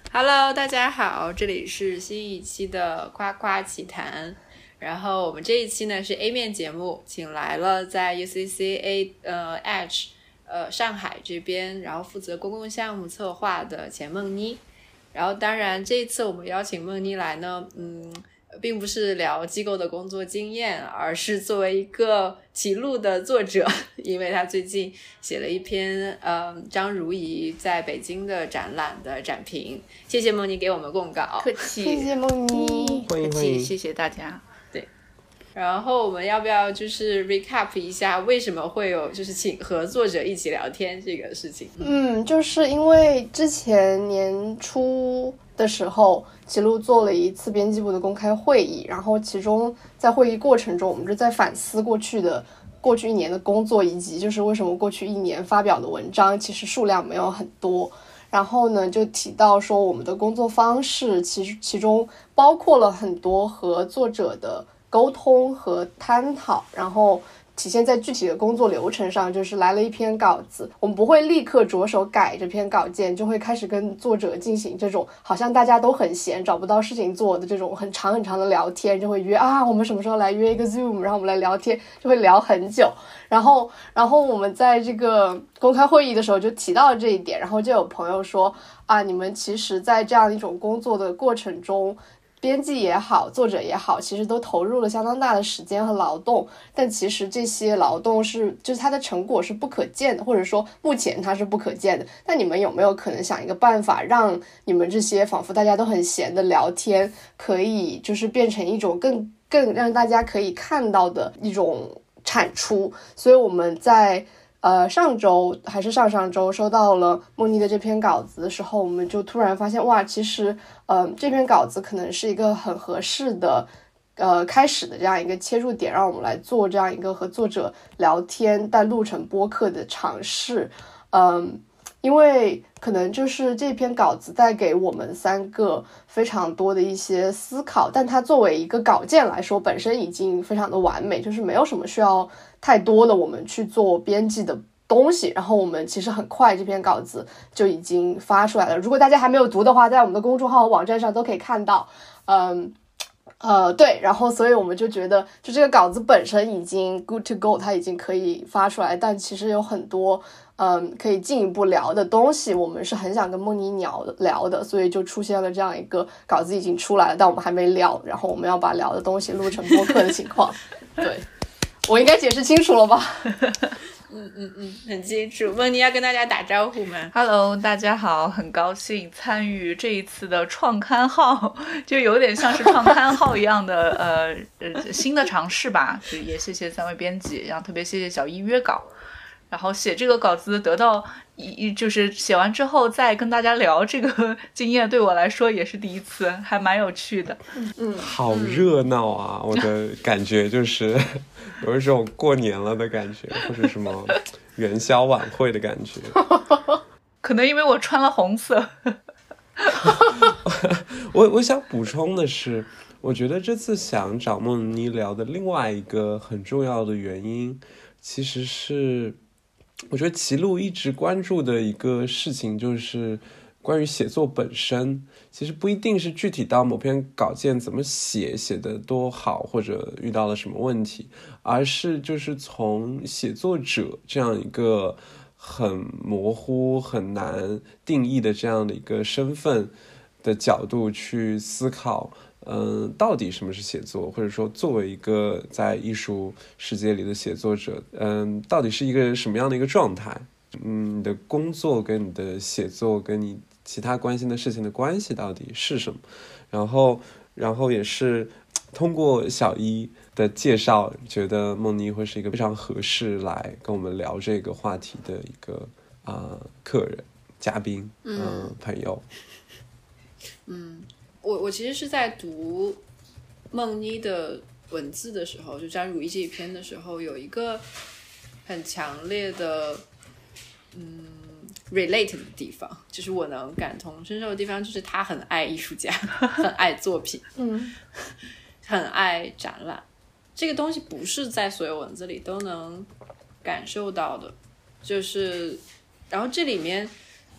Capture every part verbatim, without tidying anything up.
Hello，大家好，这里是新一期的夸夸奇谈。然后我们这一期呢是 A 面节目，请来了在 U C C A 呃 Edge 呃上海这边，然后负责公共项目策划的钱梦妮。然后当然这一次我们邀请梦妮来呢，嗯，并不是聊机构的工作经验，而是作为一个记录的作者，因为他最近写了一篇呃张如仪在北京的展览的展评。谢谢梦妮给我们供稿， 客气， 谢谢梦妮， 欢迎欢迎，谢谢大家。 对，然后我们要不要就是 recap 一下为什么会有就是请和作者一起聊天这个事情？ 嗯，就是因为之前年初的时候，齐路做了一次编辑部的公开会议，然后其中在会议过程中，我们就在反思过去的过去一年的工作，以及就是为什么过去一年发表的文章其实数量没有很多。然后呢，就提到说我们的工作方式其实其中包括了很多和作者的沟通和探讨，然后体现在具体的工作流程上，就是来了一篇稿子，我们不会立刻着手改这篇稿件，就会开始跟作者进行这种好像大家都很闲找不到事情做的这种很长很长的聊天，就会约啊我们什么时候来约一个 Zoom， 然后我们来聊天，就会聊很久。然后然后我们在这个公开会议的时候就提到了这一点，然后就有朋友说啊，你们其实在这样一种工作的过程中，编辑也好，作者也好，其实都投入了相当大的时间和劳动，但其实这些劳动是就是它的成果是不可见的，或者说目前它是不可见的。那你们有没有可能想一个办法，让你们这些仿佛大家都很闲的聊天，可以就是变成一种更更让大家可以看到的一种产出？所以我们在呃，上周还是上上周收到了梦妮的这篇稿子的时候，我们就突然发现，哇，其实，呃，这篇稿子可能是一个很合适的，呃，开始的这样一个切入点，让我们来做这样一个和作者聊天但录成播客的尝试。嗯，因为可能就是这篇稿子带给我们三个非常多的一些思考，但它作为一个稿件来说，本身已经非常的完美，就是没有什么需要太多的我们去做编辑的东西。然后我们其实很快这篇稿子就已经发出来了，如果大家还没有读的话，在我们的公众号和网站上都可以看到。嗯呃，对，然后所以我们就觉得，就这个稿子本身已经 good to go， 它已经可以发出来，但其实有很多嗯可以进一步聊的东西，我们是很想跟梦妮聊的聊的，所以就出现了这样一个稿子已经出来了，但我们还没聊，然后我们要把聊的东西录成播客的情况。对，我应该解释清楚了吧？ 嗯嗯嗯，很清楚。梦妮要跟大家打招呼吗 Hello， 大家好，很高兴参与这一次的创刊号，就有点像是创刊号一样的呃呃新的尝试吧。就也谢谢三位编辑，然后特别谢谢小一约稿。然后写这个稿子得到一就是写完之后再跟大家聊这个经验，对我来说也是第一次，还蛮有趣的。 嗯， 好热闹啊！我的感觉就是有一种过年了的感觉，或者什么元宵晚会的感觉。 可能因为我穿了红色。 我我想补充的是，我觉得这次想找梦妮聊的另外一个很重要的原因，其实是我觉得齐路一直关注的一个事情，就是关于写作本身。其实不一定是具体到某篇稿件怎么写，写得多好，或者遇到了什么问题，而是就是从写作者这样一个很模糊很难定义的这样的一个身份的角度去思考，嗯，到底什么是写作，或者说作为一个在艺术世界里的写作者，嗯，到底是一个什么样的一个状态？嗯，你的工作跟你的写作跟你其他关心的事情的关系到底是什么？然后，然后也是通过小一的介绍，觉得梦妮会是一个非常合适来跟我们聊这个话题的一个啊、呃、客人、嘉宾，嗯、呃，朋友。 嗯，我我其实是在读梦妮的文字的时候，就张如意这一篇的时候，有一个很强烈的嗯 relate 的地方，就是我能感同身受的地方，就是他很爱艺术家，很爱作品， 嗯， 很爱展览。这个东西不是在所有文字里都能感受到的，就是然后这里面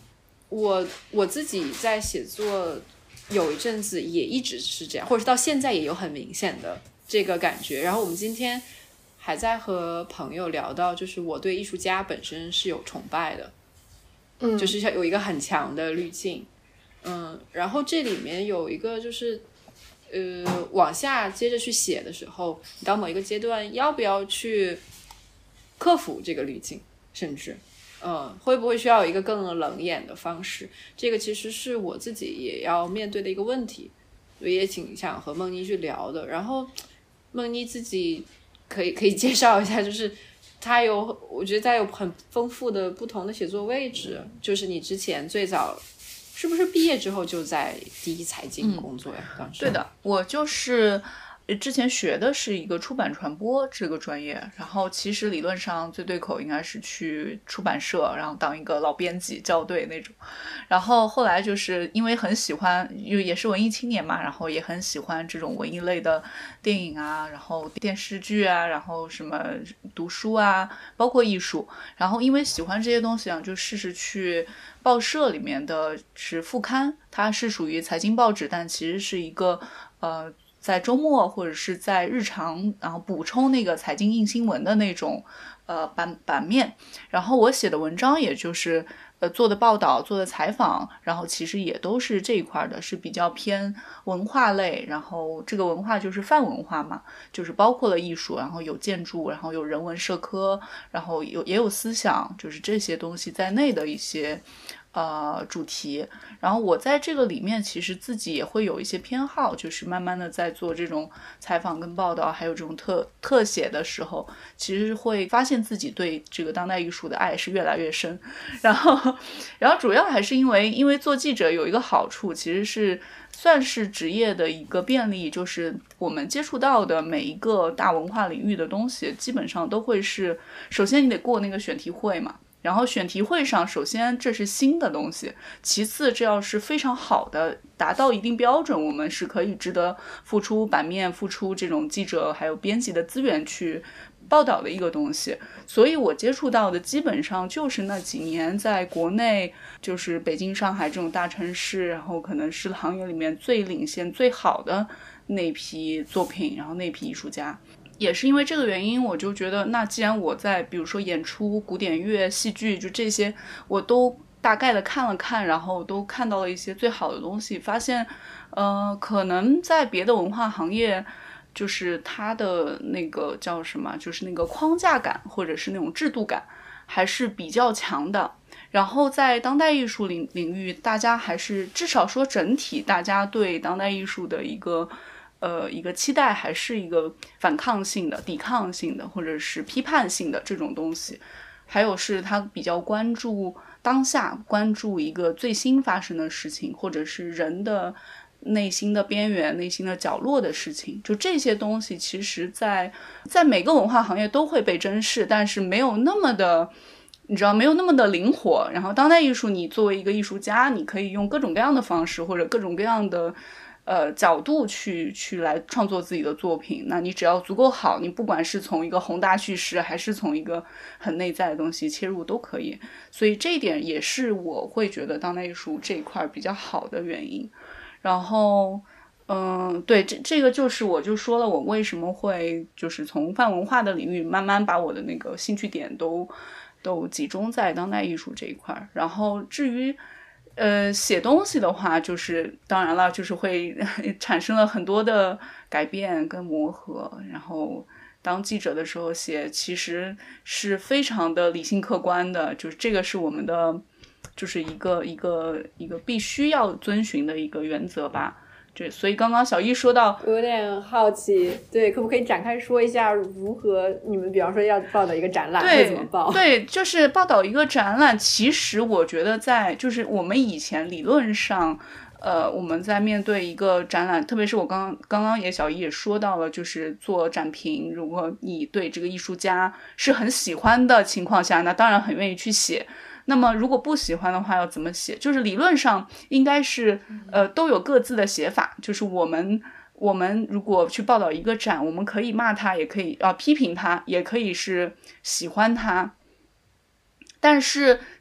我我自己在写作有一阵子也一直是这样，或者是到现在也有很明显的这个感觉。然后我们今天还在和朋友聊到，就是我对艺术家本身是有崇拜的， 嗯， 就是有一个很强的滤镜，嗯，然后这里面有一个就是呃，往下接着去写的时候，你到某一个阶段要不要去克服这个滤镜，甚至嗯，会不会需要有一个更冷眼的方式，这个其实是我自己也要面对的一个问题，所以也挺想和梦妮去聊的。然后梦妮自己可以可以介绍一下，就是她有我觉得她有很丰富的不同的写作位置，就是你之前最早是不是毕业之后就在第一财经工作呀？当时对的，我就是之前学的是一个出版传播这个专业，然后其实理论上最对口应该是去出版社，然后当一个老编辑校对那种。然后后来就是因为很喜欢，也是文艺青年嘛，然后也很喜欢这种文艺类的电影啊，然后电视剧啊，然后什么读书啊，包括艺术。然后因为喜欢这些东西啊，就试试去报社里面的是副刊，它是属于财经报纸，但其实是一个呃在周末或者是在日常然后补充那个财经硬新闻的那种呃版版面。然后我写的文章也就是呃做的报道做的采访，然后其实也都是这一块的，是比较偏文化类，然后这个文化就是泛文化嘛，就是包括了艺术，然后有建筑，然后有人文社科，然后有也有思想，就是这些东西在内的一些呃主题。然后我在这个里面其实自己也会有一些偏好，就是慢慢的在做这种采访跟报道还有这种特特写的时候，其实会发现自己对这个当代艺术的爱是越来越深。然后然后主要还是因为因为做记者有一个好处，其实是算是职业的一个便利，就是我们接触到的每一个大文化领域的东西基本上都会是，首先你得过那个选题会嘛，然后选题会上首先这是新的东西，其次这要是非常好的达到一定标准，我们是可以值得付出版面付出这种记者还有编辑的资源去报道的一个东西。所以我接触到的基本上就是那几年在国内，就是北京上海这种大城市，然后可能是行业里面最领先最好的那批作品，然后那批艺术家。也是因为这个原因，我就觉得那既然我在比如说演出古典乐戏剧就这些我都大概的看了看，然后都看到了一些最好的东西，发现呃，可能在别的文化行业就是它的那个叫什么，就是那个框架感或者是那种制度感还是比较强的。然后在当代艺术领领域，大家还是至少说整体大家对当代艺术的一个呃，一个期待还是一个反抗性的、抵抗性的，或者是批判性的这种东西。还有是他比较关注当下，关注一个最新发生的事情，或者是人的内心的边缘、内心的角落的事情。就这些东西，其实在在每个文化行业都会被珍视，但是没有那么的。你知道没有那么的灵活。然后当代艺术，你作为一个艺术家，你可以用各种各样的方式或者各种各样的呃角度去去来创作自己的作品。那你只要足够好，你不管是从一个宏大叙事还是从一个很内在的东西切入都可以。所以这一点也是我会觉得当代艺术这一块比较好的原因。然后嗯，对，这这个就是我就说了我为什么会就是从泛文化的领域慢慢把我的那个兴趣点都都集中在当代艺术这一块。然后至于呃写东西的话，就是当然了，就是会产生了很多的改变跟磨合。然后当记者的时候写其实是非常的理性客观的，就是这个是我们的就是一个一个一个必须要遵循的一个原则吧。对，所以刚刚小易说到， 我有点好奇，对，可不可以展开说一下如何你们比方说要报道一个展览会怎么报？ 对，就是报道一个展览，其实我觉得在就是我们以前理论上呃，我们在面对一个展览，特别是我刚刚刚刚也小易也说到了，就是做展评，如果你对这个艺术家是很喜欢的情况下，那当然很愿意去写。那么如果不喜欢的话要怎么写，就是理论上应该是呃都有各自的写法。就是我们我们如果去报道一个展，我们可以骂他，也可以啊批评他，也可以是喜欢他。但是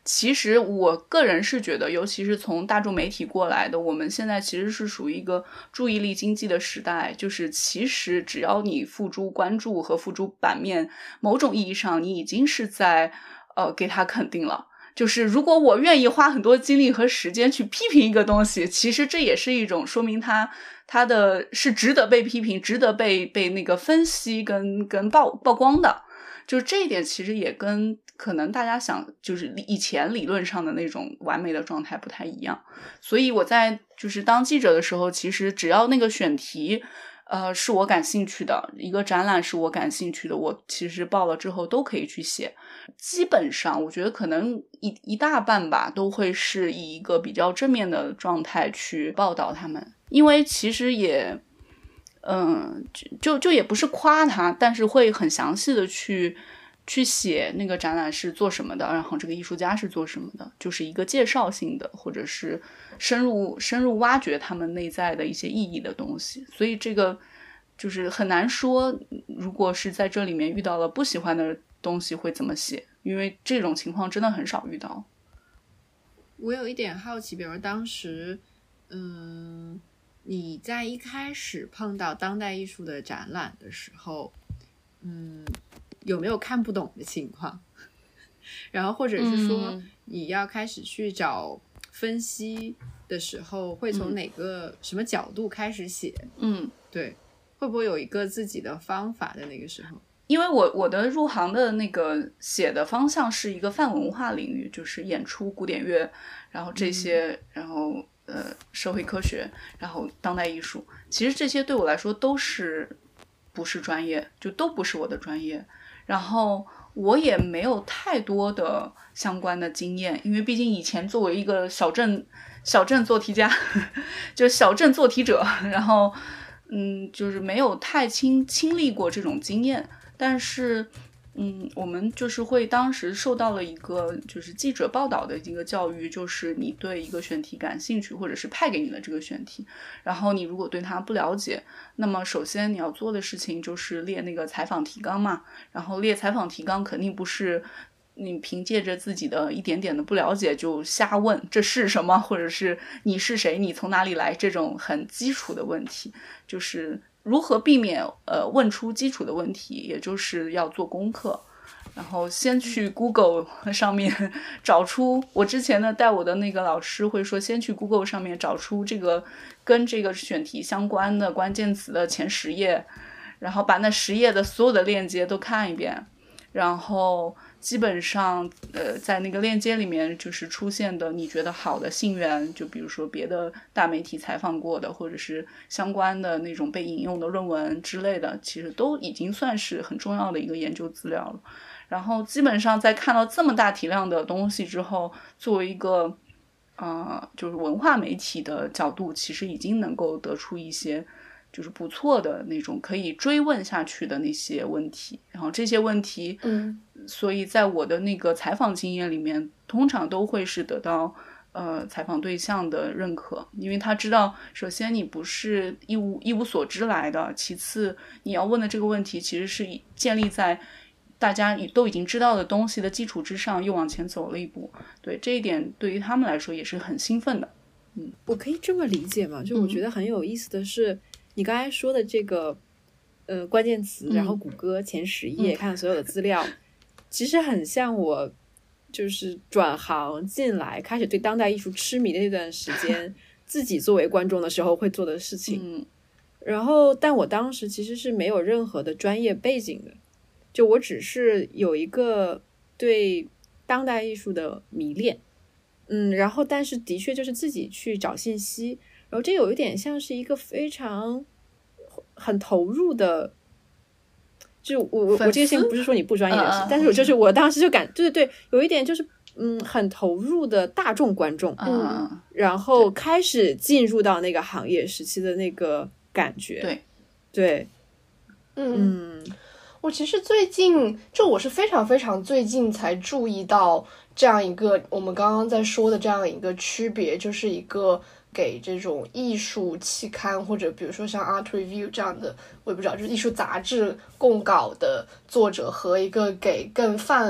其实我个人是觉得，尤其是从大众媒体过来的，我们现在其实是属于一个注意力经济的时代，就是其实只要你付诸关注和付诸版面，某种意义上你已经是在呃给他肯定了。就是如果我愿意花很多精力和时间去批评一个东西，其实这也是一种说明它它的是值得被批评，值得被被那个分析跟跟曝曝光的。就是这一点其实也跟可能大家想就是以前理论上的那种完美的状态不太一样。所以我在就是当记者的时候，其实只要那个选题呃是我感兴趣的，一个展览是我感兴趣的，我其实报了之后都可以去写。基本上我觉得可能一一大半吧都会是以一个比较正面的状态去报道他们。因为其实也嗯，就就也不是夸他，但是会很详细的去去写那个展览是做什么的，然后这个艺术家是做什么的，就是一个介绍性的，或者是深入深入挖掘他们内在的一些意义的东西。所以这个就是很难说，如果是在这里面遇到了不喜欢的东西会怎么写，因为这种情况真的很少遇到。 我有一点好奇，比如当时嗯你在一开始碰到当代艺术的展览的时候，嗯，有没有看不懂的情况？然后或者是说你要开始去找分析的时候，会从哪个什么角度开始写？嗯，对，会不会有一个自己的方法在那个时候？ 因为我我的入行的那个写的方向是一个泛文化领域，就是演出、古典乐，然后这些，嗯、然后。呃，社会科学，然后当代艺术，其实这些对我来说都是不是专业，就都不是我的专业。然后我也没有太多的相关的经验，因为毕竟以前作为一个小镇小镇做题家，就是小镇做题者，然后嗯，就是没有太亲亲历过这种经验。但是嗯，我们就是会当时受到了一个就是记者报道的一个教育，就是你对一个选题感兴趣，或者是派给你的这个选题，然后你如果对它不了解，那么首先你要做的事情就是列那个采访提纲嘛，然后列采访提纲肯定不是你凭借着自己的一点点的不了解就瞎问这是什么，或者是你是谁，你从哪里来，这种很基础的问题，就是如何避免呃问出基础的问题，也就是要做功课，然后先去 Google 上面找出，我之前呢带我的那个老师会说，先去 Google 上面找出这个跟这个选题相关的关键词的前十页，然后把那十页的所有的链接都看一遍，然后基本上呃，在那个链接里面就是出现的你觉得好的信源，就比如说别的大媒体采访过的，或者是相关的那种被引用的论文之类的，其实都已经算是很重要的一个研究资料了。然后基本上在看到这么大体量的东西之后，作为一个呃就是文化媒体的角度，其实已经能够得出一些就是不错的那种可以追问下去的那些问题，然后这些问题嗯，所以在我的那个采访经验里面通常都会是得到呃采访对象的认可，因为他知道首先你不是一无一无所知来的，其次你要问的这个问题其实是建立在大家都已经知道的东西的基础之上又往前走了一步，对，这一点对于他们来说也是很兴奋的。嗯， 我可以这么理解吗？就我觉得很有意思的是、嗯你刚才说的这个呃关键词，然后谷歌前十页、嗯、看所有的资料、嗯、其实很像我就是转行进来开始对当代艺术痴迷的那段时间自己作为观众的时候会做的事情、嗯、然后但我当时其实是没有任何的专业背景的，就我只是有一个对当代艺术的迷恋，嗯，然后但是的确就是自己去找信息，然后这有一点像是一个非常很投入的，就我我这个性不是说你不专业的事、uh, 但是我就是我当时就感对对对有一点就是嗯很投入的大众观众，嗯、uh, 然后开始进入到那个行业时期的那个感觉，对对， 嗯，嗯我其实最近就我是非常非常最近才注意到这样一个我们刚刚在说的这样一个区别，就是一个给这种艺术期刊或者比如说像 Art Review 这样的我也不知道就是艺术杂志供稿的作者和一个给更泛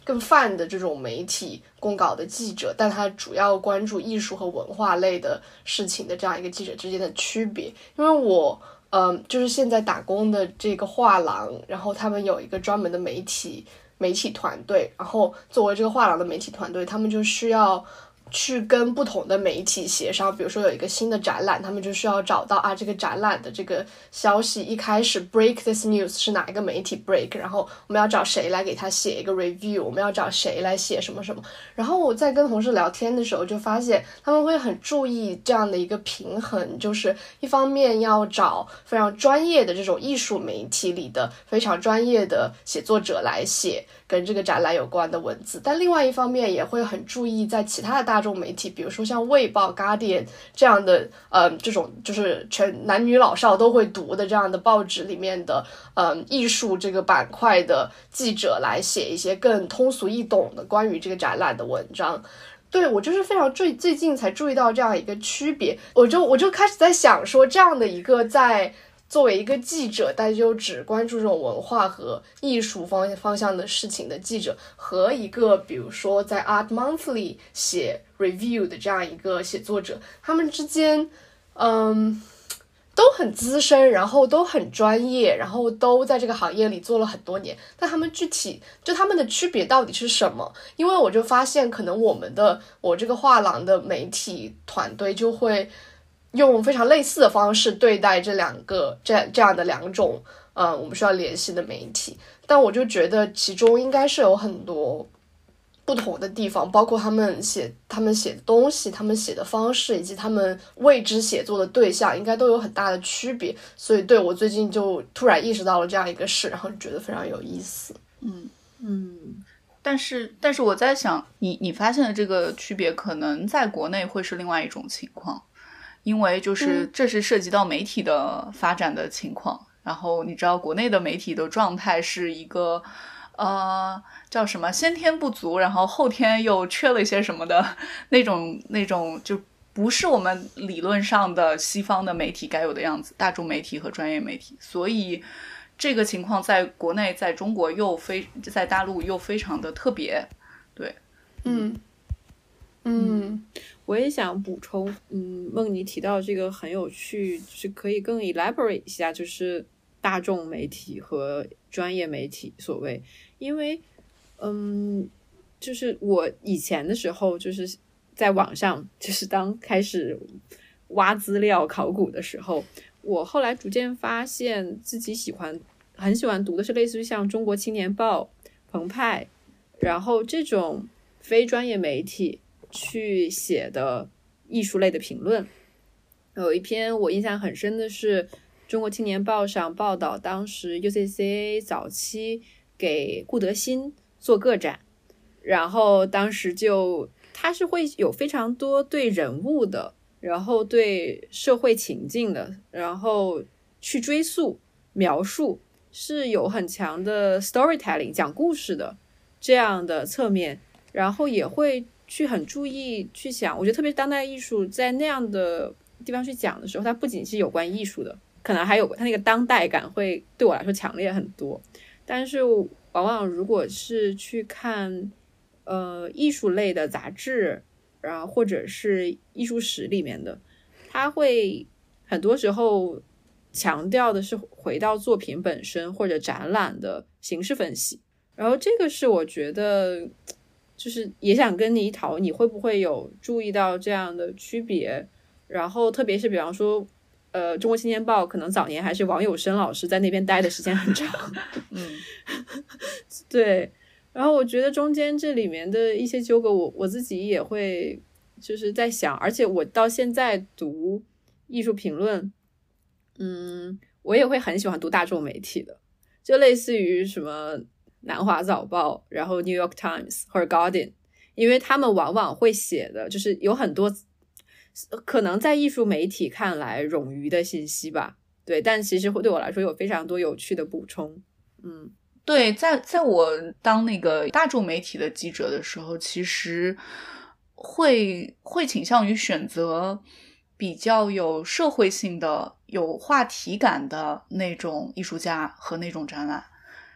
更泛的这种媒体公稿的记者，但他主要关注艺术和文化类的事情的这样一个记者之间的区别。因为我嗯，就是现在打工的这个画廊，然后他们有一个专门的媒体媒体团队，然后作为这个画廊的媒体团队，他们就需要去跟不同的媒体协商，比如说有一个新的展览，他们就需要找到啊这个展览的这个消息一开始 break this news 是哪一个媒体 break， 然后我们要找谁来给他写一个 review， 我们要找谁来写什么什么。然后我在跟同事聊天的时候就发现他们会很注意这样的一个平衡，就是一方面要找非常专业的这种艺术媒体里的非常专业的写作者来写跟这个展览有关的文字，但另外一方面也会很注意在其他的大众媒体，比如说像卫报 Guardian 这样的呃这种就是全男女老少都会读的这样的报纸里面的呃艺术这个板块的记者来写一些更通俗易懂的关于这个展览的文章。对，我就是非常最最近才注意到这样一个区别，我就我就开始在想说，这样的一个在作为一个记者，但就只关注这种文化和艺术方方向的事情的记者，和一个比如说在 Art Monthly 写 review 的这样一个写作者，他们之间嗯都很资深，然后都很专业，然后都在这个行业里做了很多年，但他们具体就他们的区别到底是什么？因为我就发现可能我们的我这个画廊的媒体团队就会用非常类似的方式对待这两个这这样的两种呃我们需要联系的媒体，但我就觉得其中应该是有很多不同的地方，包括他们写他们写的东西，他们写的方式，以及他们为之写作的对象应该都有很大的区别。所以对我最近就突然意识到了这样一个事，然后就觉得非常有意思。 嗯嗯， 但是但是我在想，你你发现的这个区别可能在国内会是另外一种情况，因为就是这是涉及到媒体的发展的情况、嗯、然后你知道国内的媒体的状态是一个呃叫什么先天不足，然后后天又缺了一些什么的那种那种就不是我们理论上的西方的媒体该有的样子，大众媒体和专业媒体，所以这个情况在国内在中国又非在大陆又非常的特别。对， 嗯嗯， 我也想补充，嗯，梦妮提到这个很有趣，就是可以更 elaborate 一下，就是大众媒体和专业媒体所谓，因为嗯，就是我以前的时候就是在网上，就是当开始挖资料考古的时候，我后来逐渐发现自己喜欢很喜欢读的是类似于像中国青年报、澎湃，然后这种非专业媒体去写的艺术类的评论。有一篇我印象很深的是中国青年报上报道当时 U C C A 早期给顾德新做个展，然后当时就他是会有非常多对人物的，然后对社会情境的，然后去追溯描述，是有很强的 storytelling 讲故事的这样的侧面，然后也会去很注意去想，我觉得特别是当代艺术在那样的地方去讲的时候，它不仅是有关艺术的，可能还有它那个当代感会对我来说强烈很多。但是往往如果是去看呃艺术类的杂志，然后或者是艺术史里面的，它会很多时候强调的是回到作品本身或者展览的形式分析。然后这个是我觉得就是也想跟你讨，你会不会有注意到这样的区别？然后特别是比方说呃，中国青年报可能早年还是王友生老师在那边待的时间很长嗯， 对，然后我觉得中间这里面的一些纠葛我我自己也会就是在想，而且我到现在读艺术评论，嗯，我也会很喜欢读大众媒体的，就类似于什么南华早报，然后 New York Times 或者 Guardian， 因为他们往往会写的就是有很多可能在艺术媒体看来冗余的信息吧，对，但其实对我来说有非常多有趣的补充。嗯， 对，在在我当那个大众媒体的记者的时候，其实会会倾向于选择比较有社会性的、有话题感的那种艺术家和那种展览。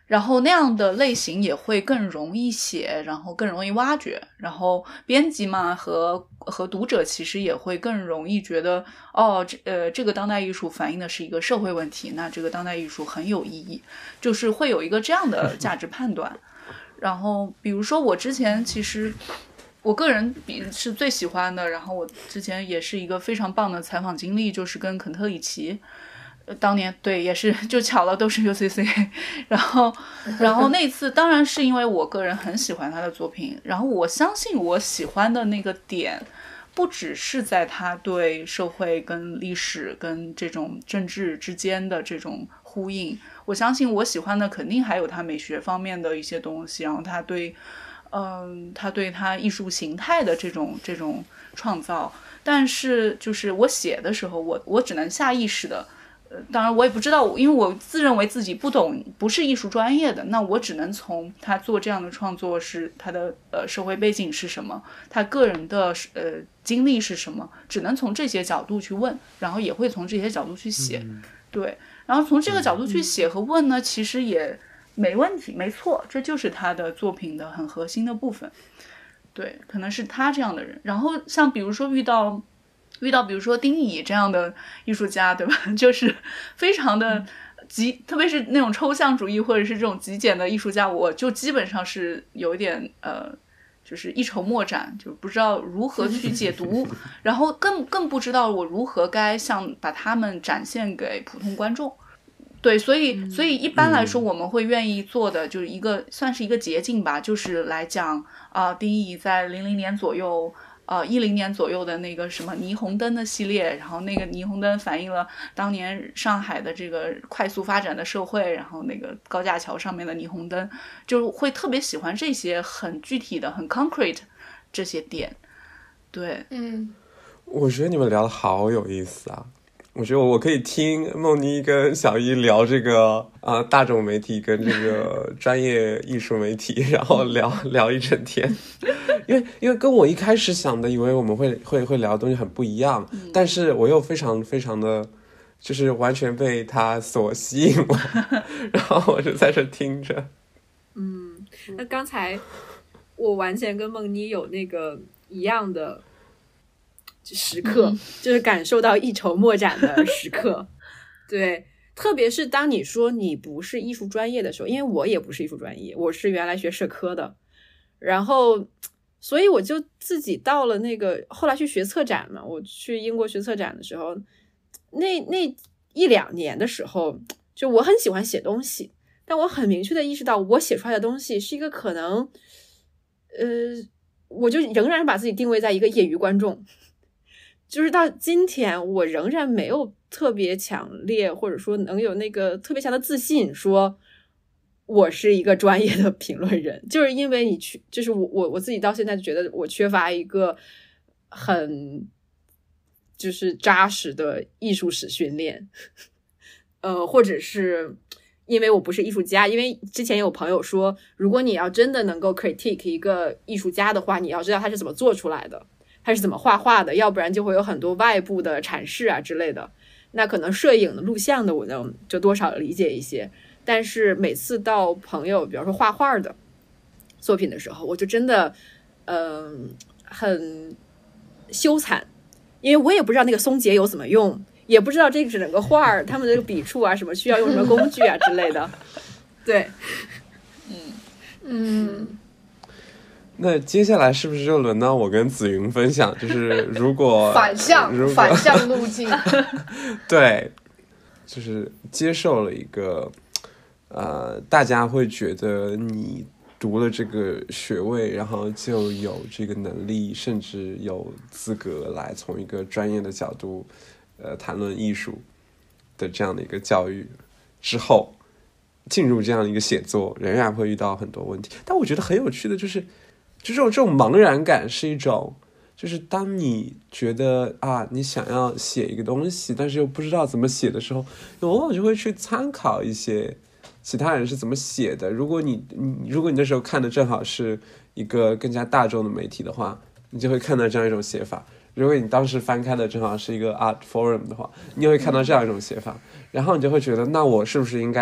然后那样的类型也会更容易写，然后更容易挖掘，然后编辑嘛和和读者其实也会更容易觉得，哦，这呃这个当代艺术反映的是一个社会问题，那这个当代艺术很有意义，就是会有一个这样的价值判断。然后比如说我之前其实我个人比是最喜欢的，然后我之前也是一个非常棒的采访经历，就是跟肯特里奇。当年对也是就巧了都是 U C C 然后然后那次当然是因为我个人很喜欢他的作品，然后我相信我喜欢的那个点不只是在他对社会跟历史跟这种政治之间的这种呼应，我相信我喜欢的肯定还有他美学方面的一些东西，然后他对嗯他对他艺术形态的这种这种创造，但是就是我写的时候我我只能下意识的呃，当然我也不知道，因为我自认为自己不懂，不是艺术专业的，那我只能从他做这样的创作是他的呃社会背景是什么，他个人的呃经历是什么，只能从这些角度去问，然后也会从这些角度去写，嗯、对，然后从这个角度去写和问呢，嗯、其实也没问题，没错，这就是他的作品的很核心的部分，对，可能是他这样的人，然后像比如说遇到。遇到比如说丁乙这样的艺术家，对吧？就是非常的极，特别是那种抽象主义或者是这种极简的艺术家，我就基本上是有一点呃，就是一筹莫展，就不知道如何去解读，然后更更不知道我如何该像把他们展现给普通观众。对，所以所以一般来说，我们会愿意做的就是一个算是一个捷径吧，就是来讲啊、呃，丁乙在零零年左右。呃，一零年左右的那个什么霓虹灯的系列，然后那个霓虹灯反映了当年上海的这个快速发展的社会，然后那个高架桥上面的霓虹灯，就会特别喜欢这些很具体的、很 concrete 这些点。对， 嗯， 我觉得你们聊的好有意思啊！我觉得我可以听梦妮跟小一聊这个啊、呃、大众媒体跟这个专业艺术媒体，然后聊聊一整天，因为因为跟我一开始想的以为我们会会会聊的东西很不一样，嗯、但是我又非常非常的就是完全被他所吸引了，然后我就在这听着。 嗯，那刚才我完全跟梦妮有那个一样的。时刻、嗯、就是感受到一筹莫展的时刻对，特别是当你说你不是艺术专业的时候，因为我也不是艺术专业，我是原来学社科的，然后所以我就自己到了那个后来去学策展嘛，我去英国学策展的时候，那那一两年的时候，就我很喜欢写东西，但我很明确的意识到我写出来的东西是一个可能呃，我就仍然把自己定位在一个业余观众，就是到今天我仍然没有特别强烈或者说能有那个特别强的自信说我是一个专业的评论人，就是因为你去就是我我我自己到现在觉得我缺乏一个很就是扎实的艺术史训练，呃或者是因为我不是艺术家，因为之前有朋友说如果你要真的能够 critique 一个艺术家的话，你要知道他是怎么做出来的，他是怎么画画的，要不然就会有很多外部的阐释啊之类的，那可能摄影的录像的我能就多少理解一些，但是每次到朋友比方说画画的作品的时候，我就真的嗯、呃、很羞惭，因为我也不知道那个松节油怎么用，也不知道这个整个画他们的笔触啊什么需要用什么工具啊之类的对， 嗯嗯， 那接下来是不是就轮到我跟紫云分享，就是如果反向如果反向路径对，就是接受了一个呃大家会觉得你读了这个学位然后就有这个能力甚至有资格来从一个专业的角度呃谈论艺术的这样的一个教育之后，进入这样的一个写作仍然会遇到很多问题，但我觉得很有趣的就是就这种这种茫然感是一种，就是当你觉得啊你想要写一个东西但是又不知道怎么写的时候，你往往就会去参考一些其他人是怎么写的，如果你如果你那时候看的正好是一个更加大众的媒体的话，你就会看到这样一种写法，如果你当时翻开的正好是一个 art forum 的话，你也会看到这样一种写法，然后你就会觉得那我是不是应该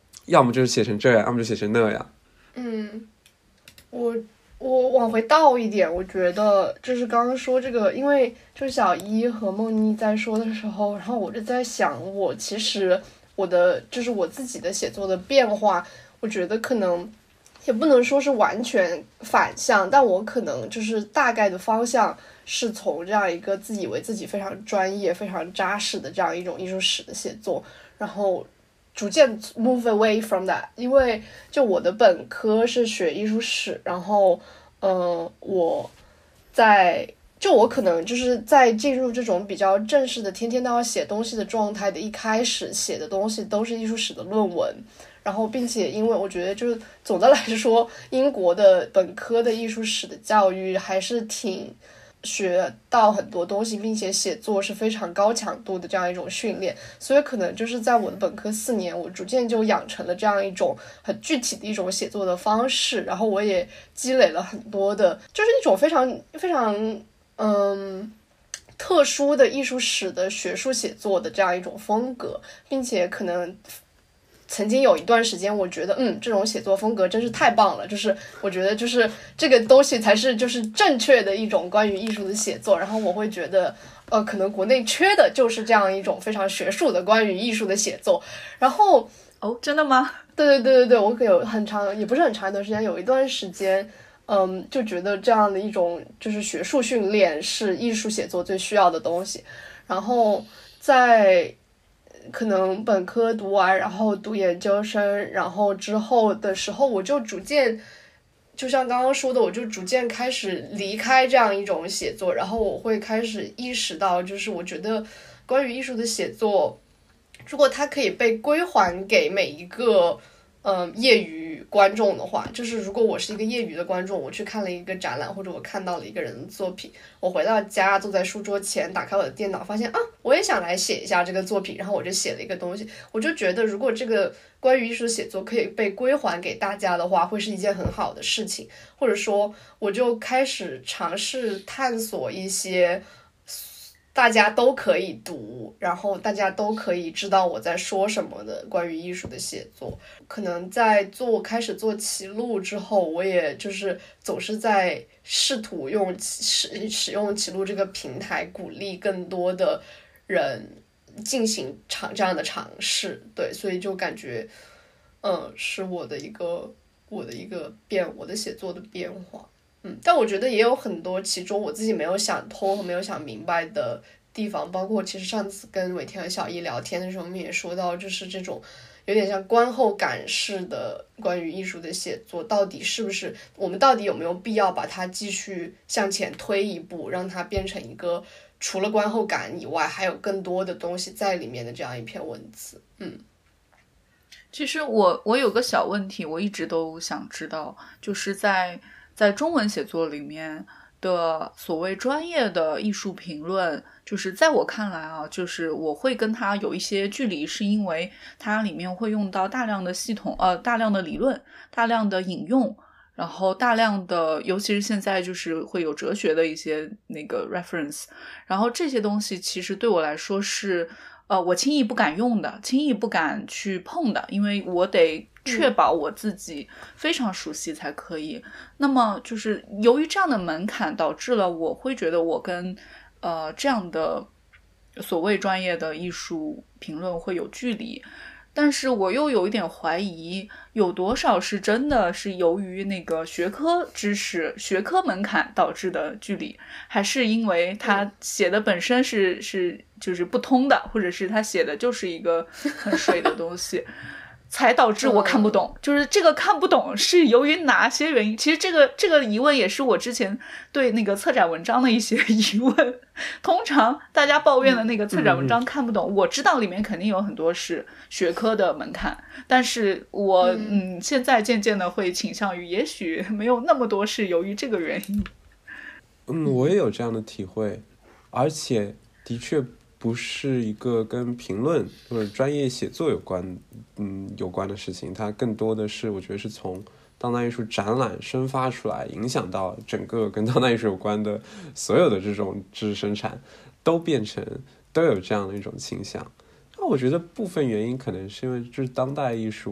要么就是写成这样，要么就写成那样。 嗯，我我往回倒一点，我觉得就是刚刚说这个，因为就是小一和梦妮在说的时候，然后我就在想，我其实我的就是我自己的写作的变化，我觉得可能也不能说是完全反向，但我可能就是大概的方向是从这样一个自以为自己非常专业、非常扎实的这样一种艺术史的写作，然后逐渐 move away from that。 因为就我的本科是学艺术史，然后嗯、呃，我在就我可能就是在进入这种比较正式的天天都要写东西的状态的一开始写的东西都是艺术史的论文，然后并且因为我觉得就是总的来说英国的本科的艺术史的教育还是挺学到很多东西，并且写作是非常高强度的这样一种训练，所以可能就是在我的本科四年，我逐渐就养成了这样一种很具体的一种写作的方式，然后我也积累了很多的就是一种非常非常嗯特殊的艺术史的学术写作的这样一种风格，并且可能曾经有一段时间我觉得嗯这种写作风格真是太棒了，就是我觉得就是这个东西才是就是正确的一种关于艺术的写作，然后我会觉得呃可能国内缺的就是这样一种非常学术的关于艺术的写作。然后哦真的吗？ 对对对对对，我可有很长也不是很长一段时间，有一段时间嗯就觉得这样的一种就是学术训练是艺术写作最需要的东西。然后在可能本科读完，然后读研究生，然后之后的时候我就逐渐就像刚刚说的，我就逐渐开始离开这样一种写作，然后我会开始意识到，就是我觉得关于艺术的写作，如果它可以被归还给每一个嗯业余观众的话，就是如果我是一个业余的观众，我去看了一个展览，或者我看到了一个人的作品，我回到家坐在书桌前，打开我的电脑，发现啊我也想来写一下这个作品，然后我就写了一个东西。我就觉得如果这个关于艺术写作可以被归还给大家的话，会是一件很好的事情。或者说我就开始尝试探索一些大家都可以读，然后大家都可以知道我在说什么的关于艺术的写作。可能在做开始做齐录之后，我也就是总是在试图用使使用齐录这个平台，鼓励更多的人进行尝这样的尝试。对，所以就感觉嗯是我的一个我的一个变我的写作的变化。嗯，但我觉得也有很多其中我自己没有想通和没有想明白的地方，包括其实上次跟伟天和小易聊天的时候，我们也说到，就是这种有点像观后感式的关于艺术的写作，到底是不是我们到底有没有必要把它继续向前推一步，让它变成一个除了观后感以外还有更多的东西在里面的这样一篇文字。嗯， 其实我我有个小问题，我一直都想知道，就是在在中文写作里面的所谓专业的艺术评论，就是在我看来啊，就是我会跟它有一些距离，是因为它里面会用到大量的系统呃大量的理论，大量的引用，然后大量的尤其是现在就是会有哲学的一些那个 reference， 然后这些东西其实对我来说是呃我轻易不敢用的，轻易不敢去碰的，因为我得确保我自己非常熟悉才可以。那么就是由于这样的门槛，导致了我会觉得我跟呃这样的所谓专业的艺术评论会有距离。但是我又有一点怀疑，有多少是真的是由于那个学科知识、学科门槛导致的距离，还是因为他写的本身是是就是不通的，或者是他写的就是一个很水的东西。才导致我看不懂，就是这个看不懂是由于哪些原因？其实这个这个疑问也是我之前对那个策展文章的一些疑问。通常大家抱怨的那个策展文章看不懂，嗯、我知道里面肯定有很多是学科的门槛，但是我嗯, 嗯现在渐渐的会倾向于，也许没有那么多是由于这个原因。 嗯，我也有这样的体会，而且的确。不是一个跟评论或者专业写作有关嗯有关的事情，它更多的是我觉得是从当代艺术展览生发出来，影响到整个跟当代艺术有关的所有的这种知识生产，都变成都有这样的一种倾向。那我觉得部分原因可能是因为就是当代艺术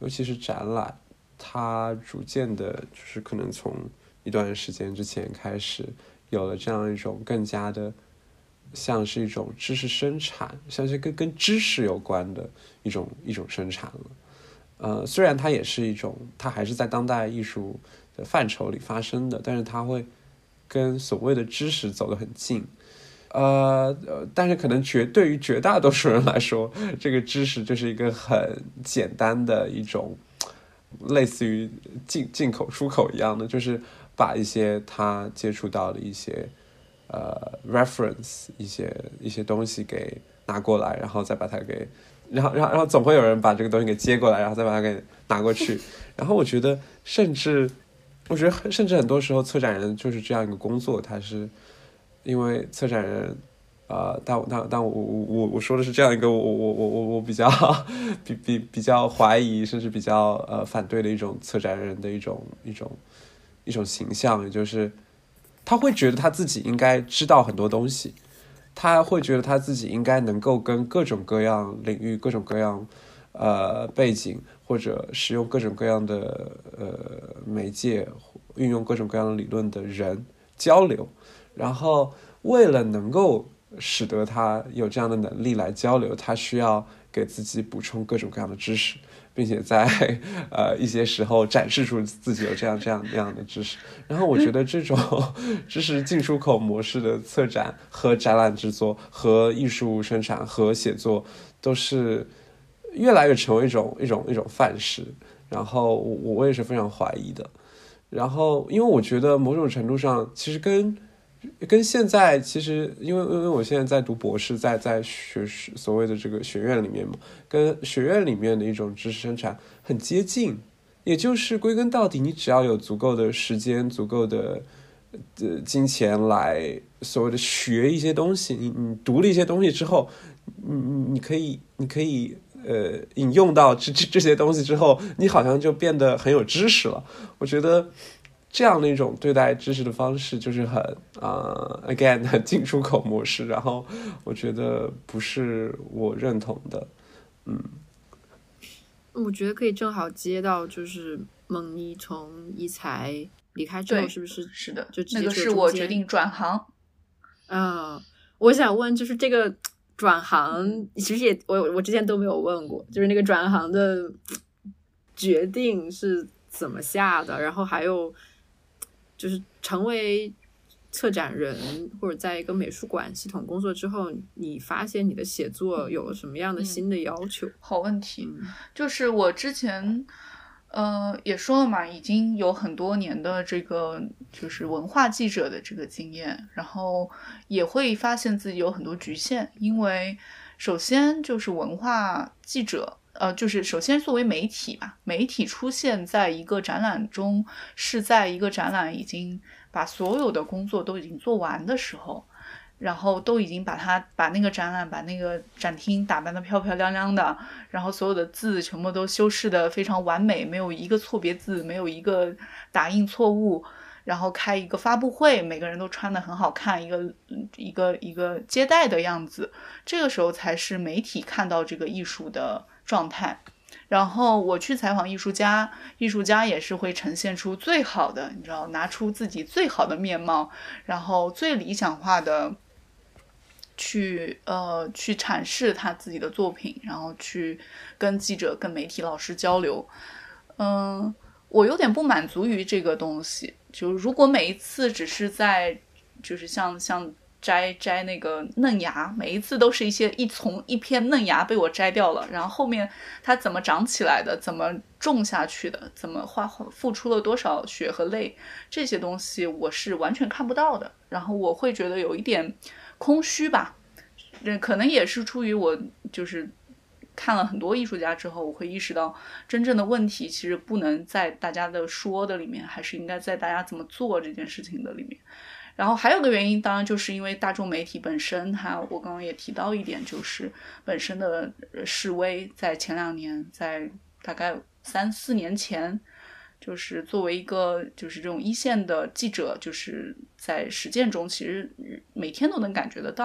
尤其是展览，它逐渐的就是可能从一段时间之前开始有了这样一种更加的像是一种知识生产，像是跟跟知识有关的一种一种生产了。呃，虽然它也是一种，它还是在当代艺术的范畴里发生的，但是它会跟所谓的知识走得很近。呃，但是可能绝对于绝大多数人来说，这个知识就是一个很简单的一种，类似于进进口出口一样的，就是把一些他接触到的一些呃 reference 一些一些东西给拿过来，然后再把它给，然后然后然后总会有人把这个东西给接过来，然后再把它给拿过去。然后我觉得，甚至我觉得甚至很多时候策展人就是这样一个工作，他是。因为策展人，呃，但但但我我我说的是这样一个我我我我我比较比比比较怀疑，甚至比较呃反对的一种策展人的一种一种一种形象，也就是他会觉得他自己应该知道很多东西，他会觉得他自己应该能够跟各种各样领域、各种各样呃背景或者使用各种各样的呃媒介、运用各种各样的理论的人交流。然后为了能够使得他有这样的能力来交流，他需要给自己补充各种各样的知识，并且在呃一些时候展示出自己有这样这样那样的知识。然后我觉得这种知识进出口模式的策展和展览制作和艺术生产和写作都是越来越成为一种一种一种范式，然后我我也是非常怀疑的。然后因为我觉得某种程度上其实跟跟现在其实因为因为我现在在读博士，在在学所谓的这个学院里面嘛，跟学院里面的一种知识生产很接近，也就是归根到底，你只要有足够的时间、足够的呃金钱来所谓的学一些东西，你你读了一些东西之后，你你可以你可以呃引用到这这这些东西之后，你好像就变得很有知识了。我觉得。这样的一种对待知识的方式就是很啊、uh, again 很进出口模式，然后我觉得不是我认同的。嗯， 我觉得可以正好接到就是蒙妮从一才离开之后，是不是是的， 就直接那个是我决定转行。 嗯，我想问就是这个转行其实也我我之前都没有问过，就是那个转行的决定是怎么下的，然后还有就是成为策展人或者在一个美术馆系统工作之后，你发现你的写作有了什么样的新的要求？ 嗯、好问题、 嗯、 就是我之前呃也说了嘛，已经有很多年的这个就是文化记者的这个经验，然后也会发现自己有很多局限，因为首先就是文化记者呃，就是首先作为媒体吧，媒体出现在一个展览中，是在一个展览已经把所有的工作都已经做完的时候，然后都已经把它把那个展览把那个展厅打扮得漂漂亮亮的，然后所有的字全部都修饰得非常完美，没有一个错别字，没有一个打印错误，然后开一个发布会，每个人都穿得很好看，一个一个一个接待的样子，这个时候才是媒体看到这个艺术的状态。然后我去采访艺术家，艺术家也是会呈现出最好的，你知道，拿出自己最好的面貌，然后最理想化的去呃去阐释他自己的作品，然后去跟记者跟媒体老师交流。嗯、呃，我有点不满足于这个东西，就如果每一次只是在就是像像摘摘那个嫩芽，每一次都是一些一丛一片嫩芽被我摘掉了，然后后面它怎么长起来的，怎么种下去的，怎么花付出了多少血和泪，这些东西我是完全看不到的，然后我会觉得有一点空虚吧。可能也是出于我就是看了很多艺术家之后，我会意识到真正的问题其实不能在大家的说的里面，还是应该在大家怎么做这件事情的里面。然后还有个原因当然就是因为大众媒体本身，还有我刚刚也提到一点，就是本身的示威在前两年，在大概三四年前，就是作为一个就是这种一线的记者，就是在实践中其实每天都能感觉得到，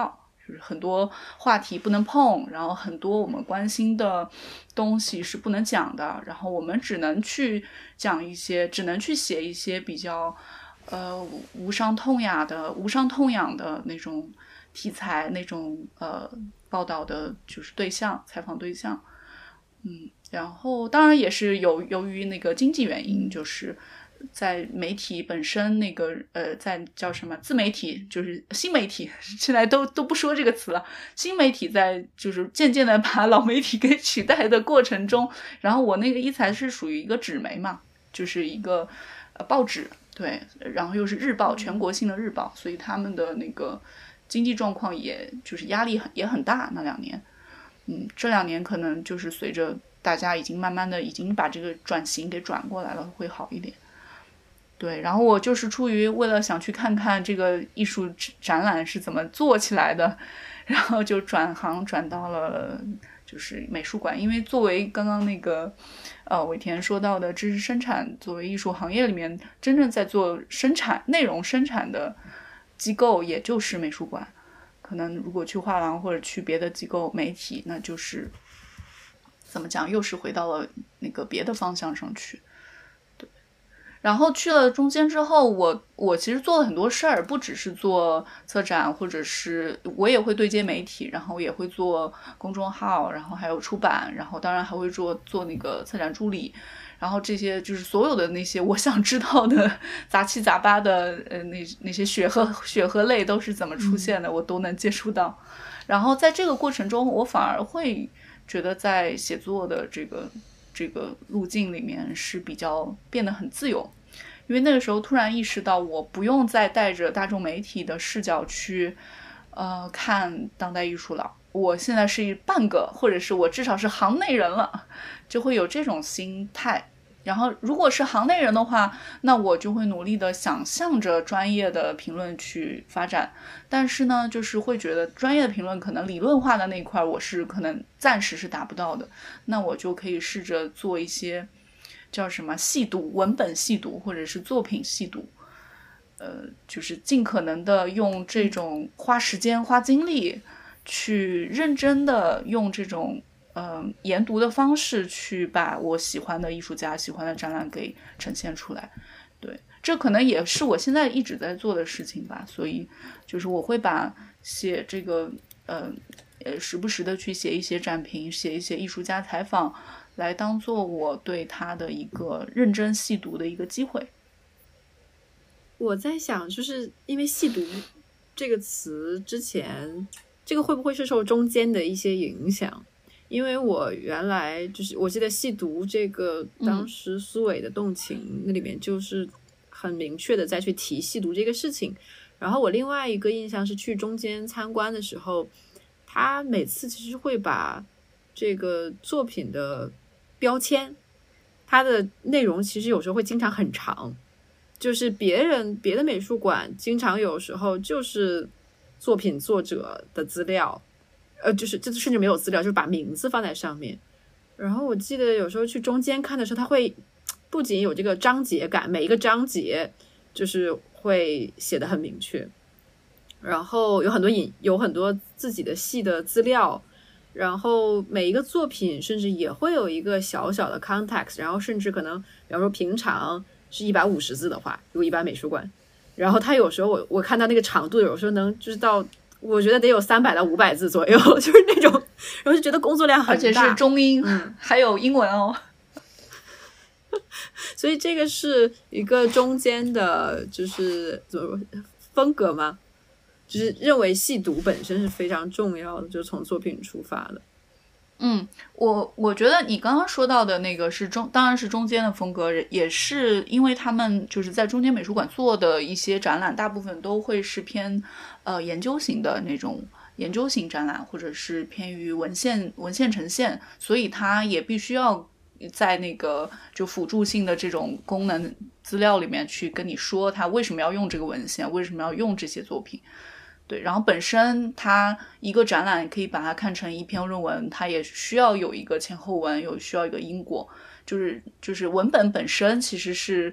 就是很多话题不能碰，然后很多我们关心的东西是不能讲的，然后我们只能去讲一些，只能去写一些比较呃无伤痛雅的、无伤痛痒的那种题材，那种呃报道的就是对象、采访对象。嗯，然后当然也是有由于那个经济原因，就是在媒体本身那个呃，在叫什么自媒体，就是新媒体，现在都都不说这个词了。新媒体在就是渐渐的把老媒体给取代的过程中，然后我那个一财是属于一个纸媒嘛，就是一个呃报纸，对，然后又是日报，全国性的日报，所以他们的那个经济状况也就是压力很也很大那两年。嗯，这两年可能就是随着大家已经慢慢的已经把这个转型给转过来了，会好一点。对，然后我就是出于为了想去看看这个艺术展览是怎么做起来的，然后就转行转到了就是美术馆。因为作为刚刚那个呃伟田说到的知识生产，作为艺术行业里面真正在做生产内容生产的机构，也就是美术馆。可能如果去画廊或者去别的机构媒体，那就是怎么讲，又是回到了那个别的方向上去。对，然后去了中间之后，我我其实做了很多事儿，不只是做策展，或者是我也会对接媒体，然后也会做公众号，然后还有出版，然后当然还会做做那个策展助理。然后这些就是所有的那些我想知道的杂七杂八的呃那那些血和血和泪都是怎么出现的，嗯、我都能接触到。然后在这个过程中，我反而会觉得在写作的这个这个路径里面是比较变得很自由，因为那个时候突然意识到，我不用再带着大众媒体的视角去呃看当代艺术了。我现在是半个，或者是我至少是行内人了，就会有这种心态。然后如果是行内人的话，那我就会努力的想象着专业的评论去发展。但是呢，就是会觉得专业的评论可能理论化的那一块我是可能暂时是达不到的，那我就可以试着做一些叫什么细读，文本细读，或者是作品细读。呃，就是尽可能的用这种花时间花精力去认真的用这种呃研读的方式去把我喜欢的艺术家喜欢的展览给呈现出来。对，这可能也是我现在一直在做的事情吧。所以就是我会把写这个呃呃时不时的去写一些展评，写一些艺术家采访，来当做我对他的一个认真细读的一个机会。 我在想，就是因为细读这个词之前，这个会不会是受中间的一些影响？因为我原来就是我记得细读这个，当时苏伟的动情那里面就是很明确的再去提细读这个事情。然后我另外一个印象是去中间参观的时候，他每次其实会把这个作品的标签，它的内容其实有时候会经常很长，就是别人别的美术馆经常有时候就是作品作者的资料，呃，就是这甚至没有资料，就是把名字放在上面。然后我记得有时候去中间看的时候，他会不仅有这个章节感，每一个章节就是会写得很明确，然后有很多引有很多自己的细的资料，然后每一个作品甚至也会有一个小小的 context， 然后甚至可能比方说平常是一百五十字的话，如果一般美术馆，然后他有时候我我看到那个长度有时候能就是到我觉得得有三百到五百字左右，就是那种，然后就觉得工作量很大， 而且是中英、 嗯、 还有英文哦。 所以这个是一个中间的就是怎么风格吗？就是认为细读本身是非常重要的，就是从作品出发的。 嗯，我我觉得你刚刚说到的那个是中，当然是中间的风格，也是因为他们就是在中间美术馆做的一些展览，大部分都会是偏呃研究型的那种研究型展览，或者是偏于文献文献呈现，所以它也必须要在那个就辅助性的这种功能资料里面去跟你说它为什么要用这个文献，为什么要用这些作品。对，然后本身它一个展览可以把它看成一篇论文，它也需要有一个前后文，有需要一个因果，就是就是文本本身其实是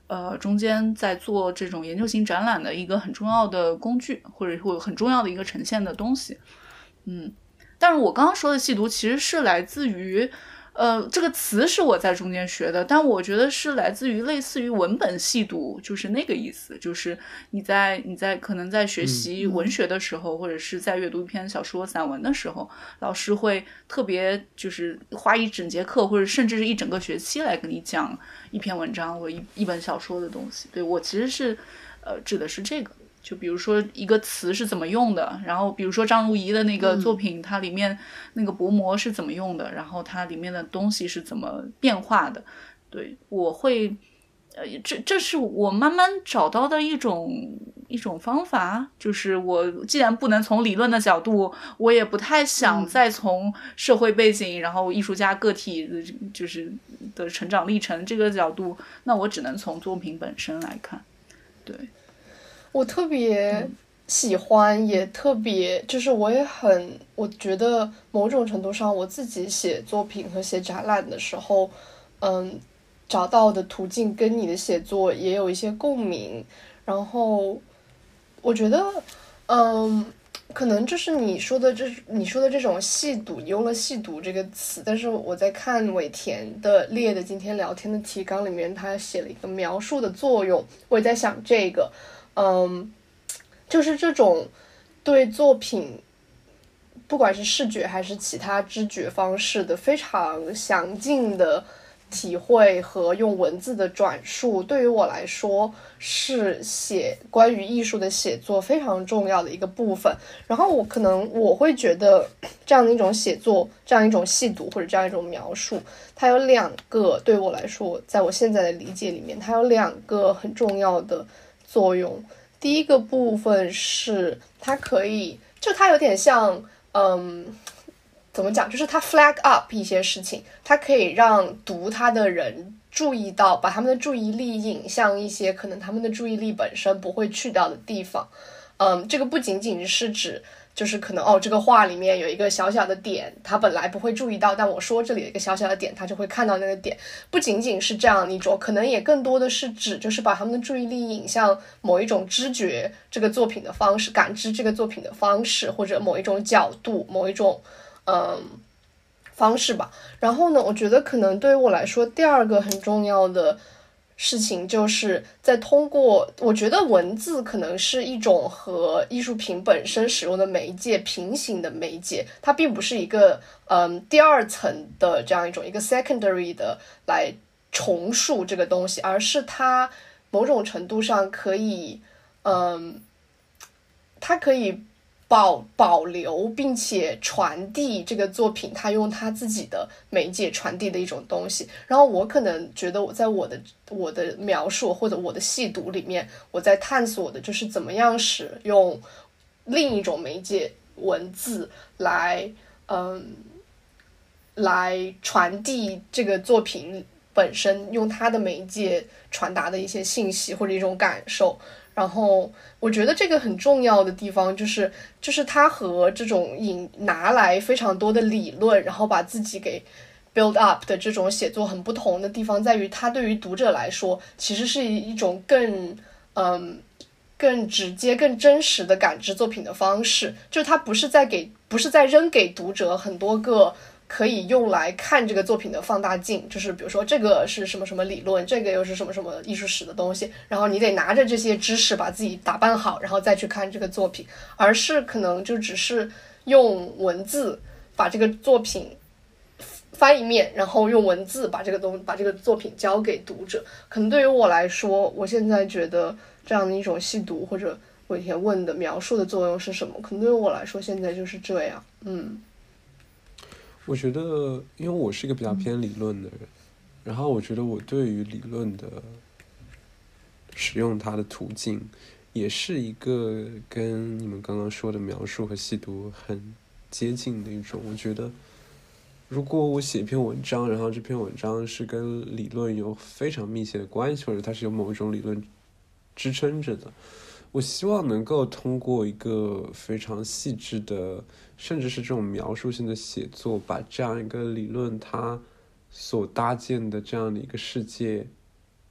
呃中间在做这种研究型展览的一个很重要的工具，或者说很重要的一个呈现的东西。嗯，但是我刚刚说的细读其实是来自于呃，这个词是我在中间学的，但我觉得是来自于类似于文本细读，就是那个意思，就是你在你在可能在学习文学的时候，嗯、或者是在阅读一篇小说、散文的时候，老师会特别就是花一整节课，或者甚至是一整个学期来跟你讲一篇文章或一一本小说的东西。对，我其实是呃指的是这个。就比如说一个词是怎么用的，然后比如说张如仪的那个作品、嗯、它里面那个薄膜是怎么用的，然后它里面的东西是怎么变化的。对，我会呃这这是我慢慢找到的一种一种方法，就是我既然不能从理论的角度，我也不太想再从社会背景、嗯、然后艺术家个体就是的成长历程这个角度，那我只能从作品本身来看。对， 我特别喜欢、嗯、也特别就是我也很我觉得某种程度上我自己写作品和写展览的时候嗯，找到的途径跟你的写作也有一些共鸣，然后我觉得嗯，可能就是你说的这你说的这种细读，你用了细读这个词，但是我在看尾田的列的今天聊天的提纲里面，他写了一个描述的作用，我也在想这个嗯，就是这种对作品不管是视觉还是其他知觉方式的非常详尽的体会和用文字的转述，对于我来说是写关于艺术的写作非常重要的一个部分。然后我可能我会觉得这样的一种写作，这样一种细读或者这样一种描述，它有两个对我来说在我现在的理解里面，它有两个很重要的作用。第一个部分是它可以就它有点像嗯怎么讲，就是它 flag up 一些事情，它可以让读它的人注意到，把他们的注意力引向一些可能他们的注意力本身不会去到的地方。嗯，这个不仅仅是指就是可能哦，这个画里面有一个小小的点，他本来不会注意到，但我说这里有一个小小的点，他就会看到那个点。不仅仅是这样一种，可能也更多的是指就是把他们的注意力引向某一种知觉这个作品的方式，感知这个作品的方式，或者某一种角度，某一种嗯方式吧。然后呢，我觉得可能对于我来说，第二个很重要的事情就是在通过，我觉得文字可能是一种和艺术品本身使用的媒介平行的媒介，它并不是一个嗯第二层的这样一种一个 secondary 的来重述这个东西，而是它某种程度上可以嗯它可以保保留并且传递这个作品他用他自己的媒介传递的一种东西。然后我可能觉得我在我的我的描述或者我的细读里面，我在探索的就是怎么样使用另一种媒介文字来嗯来传递这个作品本身用它的媒介传达的一些信息或者一种感受。然后我觉得这个很重要的地方就是就是它和这种引拿来非常多的理论然后把自己给 build up 的这种写作很不同的地方在于，它对于读者来说其实是一种更嗯更直接更真实的感知作品的方式，就是它不是在给不是在扔给读者很多个可以用来看这个作品的放大镜，就是比如说这个是什么什么理论，这个又是什么什么艺术史的东西，然后你得拿着这些知识把自己打扮好然后再去看这个作品，而是可能就只是用文字把这个作品翻一面，然后用文字把这个东把这个作品交给读者。可能对于我来说，我现在觉得这样的一种细读或者尾田问的描述的作用是什么，可能对于我来说现在就是这样。嗯， 我觉得因为我是一个比较偏理论的人、嗯、然后我觉得我对于理论的使用它的途径也是一个跟你们刚刚说的描述和细读很接近的一种。我觉得如果我写一篇文章，然后这篇文章是跟理论有非常密切的关系，或者它是有某一种理论支撑着的，我希望能够通过一个非常细致的甚至是这种描述性的写作，把这样一个理论它所搭建的这样的一个世界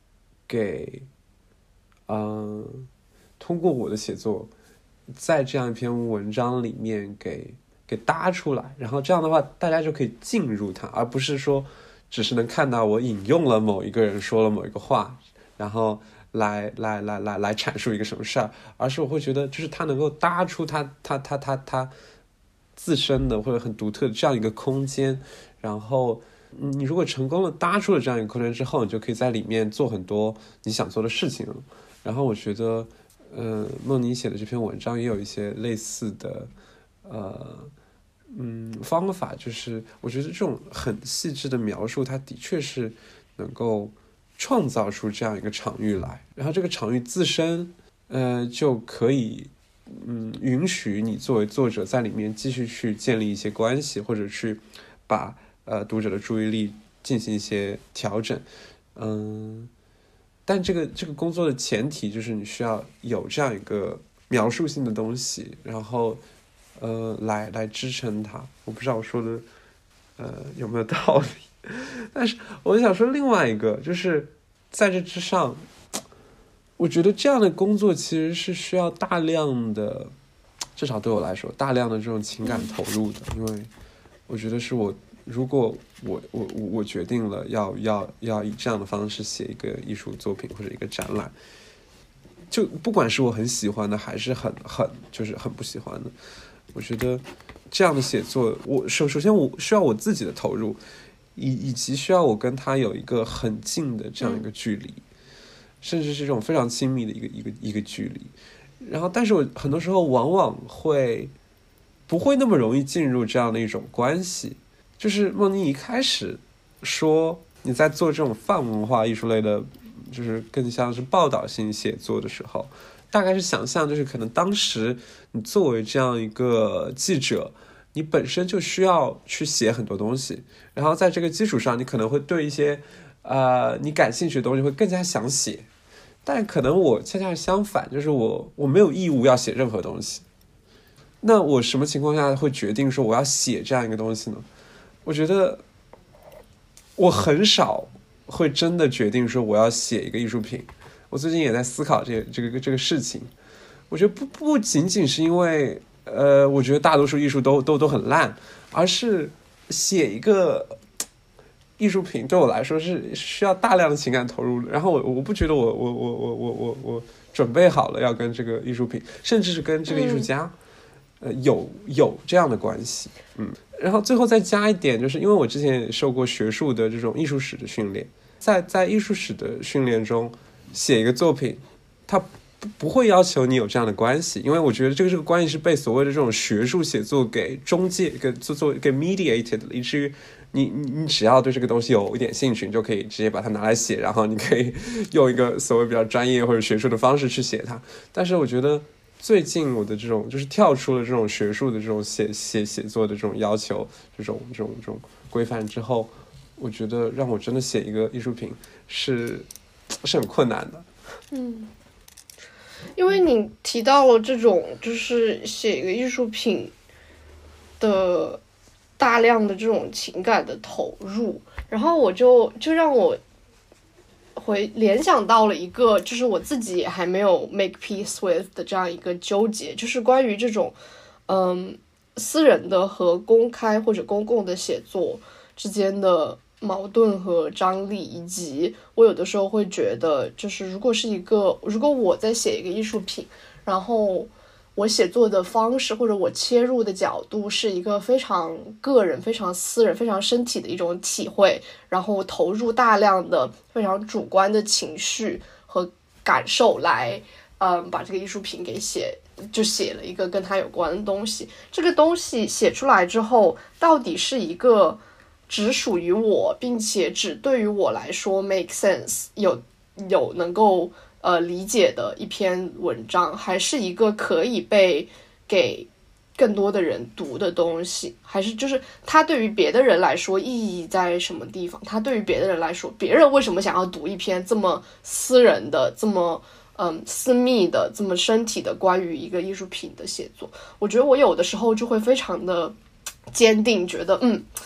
给嗯、呃，通过我的写作在这样一篇文章里面给给搭出来，然后这样的话大家就可以进入它，而不是说只是能看到我引用了某一个人说了某一个话，然后来来来来来阐述一个什么事儿，而是我会觉得就是它能够搭出它它它它它自身的或者很独特的这样一个空间，然后你如果成功的搭出了这样一个空间之后，你就可以在里面做很多你想做的事情了。然后我觉得呃，梦妮写的这篇文章也有一些类似的呃嗯方法，就是我觉得这种很细致的描述，它的确是能够创造出这样一个场域来，然后这个场域自身呃就可以嗯允许你作为作者在里面继续去建立一些关系，或者去把呃读者的注意力进行一些调整。嗯，但这个这个工作的前提就是你需要有这样一个描述性的东西，然后呃来来支撑它。我不知道我说的呃有没有道理，但是我想说另外一个，就是在这之上，我觉得这样的工作其实是需要大量的，至少对我来说大量的这种情感投入的，因为我觉得是我如果我我我决定了要要要以这样的方式写一个艺术作品或者一个展览，就不管是我很喜欢的还是很很就是很不喜欢的，我觉得这样的写作，我首首先我需要我自己的投入，以以及需要我跟他有一个很近的这样一个距离，嗯、甚至是这种非常亲密的一个一个一个距离。然后，但是我很多时候往往会不会那么容易进入这样的一种关系。就是梦妮一开始说你在做这种泛文化艺术类的，就是更像是报道性写作的时候，大概是想象就是可能当时你作为这样一个记者，你本身就需要去写很多东西，然后在这个基础上你可能会对一些呃你感兴趣的东西会更加想写。但可能我恰恰相反，就是我我没有义务要写任何东西。那我什么情况下会决定说我要写这样一个东西呢？我觉得我很少会真的决定说我要写一个艺术品。我最近也在思考这这个这个事情。我觉得不不仅仅是因为呃，我觉得大多数艺术都都都很烂，而是写一个艺术品对我来说是需要大量的情感投入的。然后我我不觉得我我我我我我我准备好了要跟这个艺术品，甚至是跟这个艺术家，嗯、呃有有这样的关系，嗯。然后最后再加一点，就是因为我之前也受过学术的这种艺术史的训练，在在艺术史的训练中，写一个作品，它不不会要求你有这样的关系，因为我觉得这个这个关系是被所谓的这种学术写作给中介、给做做给 mediated， 以至于你你你只要对这个东西有一点兴趣，你就可以直接把它拿来写，然后你可以用一个所谓比较专业或者学术的方式去写它。但是我觉得最近我的这种就是跳出了这种学术的这种写写写作的这种要求，这种这种这种规范之后，我觉得让我真的写一个艺术品是是很困难的。 嗯，因为你提到了这种就是写一个艺术品的大量的这种情感的投入，然后我就就让我回联想到了一个就是我自己还没有 make peace with 的这样一个纠结，就是关于这种嗯私人的和公开或者公共的写作之间的矛盾和张力，以及我有的时候会觉得就是如果是一个如果我在写一个艺术品，然后我写作的方式或者我切入的角度是一个非常个人非常私人非常身体的一种体会，然后投入大量的非常主观的情绪和感受来嗯，把这个艺术品给写就写了一个跟它有关的东西。这个东西写出来之后到底是一个只属于我并且只对于我来说 make sense 有有能够呃，理解的一篇文章，还是一个可以被给更多的人读的东西，还是就是它对于别的人来说意义在什么地方？它对于别的人来说，别人为什么想要读一篇这么私人的、这么嗯私密的、这么身体的关于一个艺术品的写作？我觉得我有的时候就会非常的坚定，觉得嗯。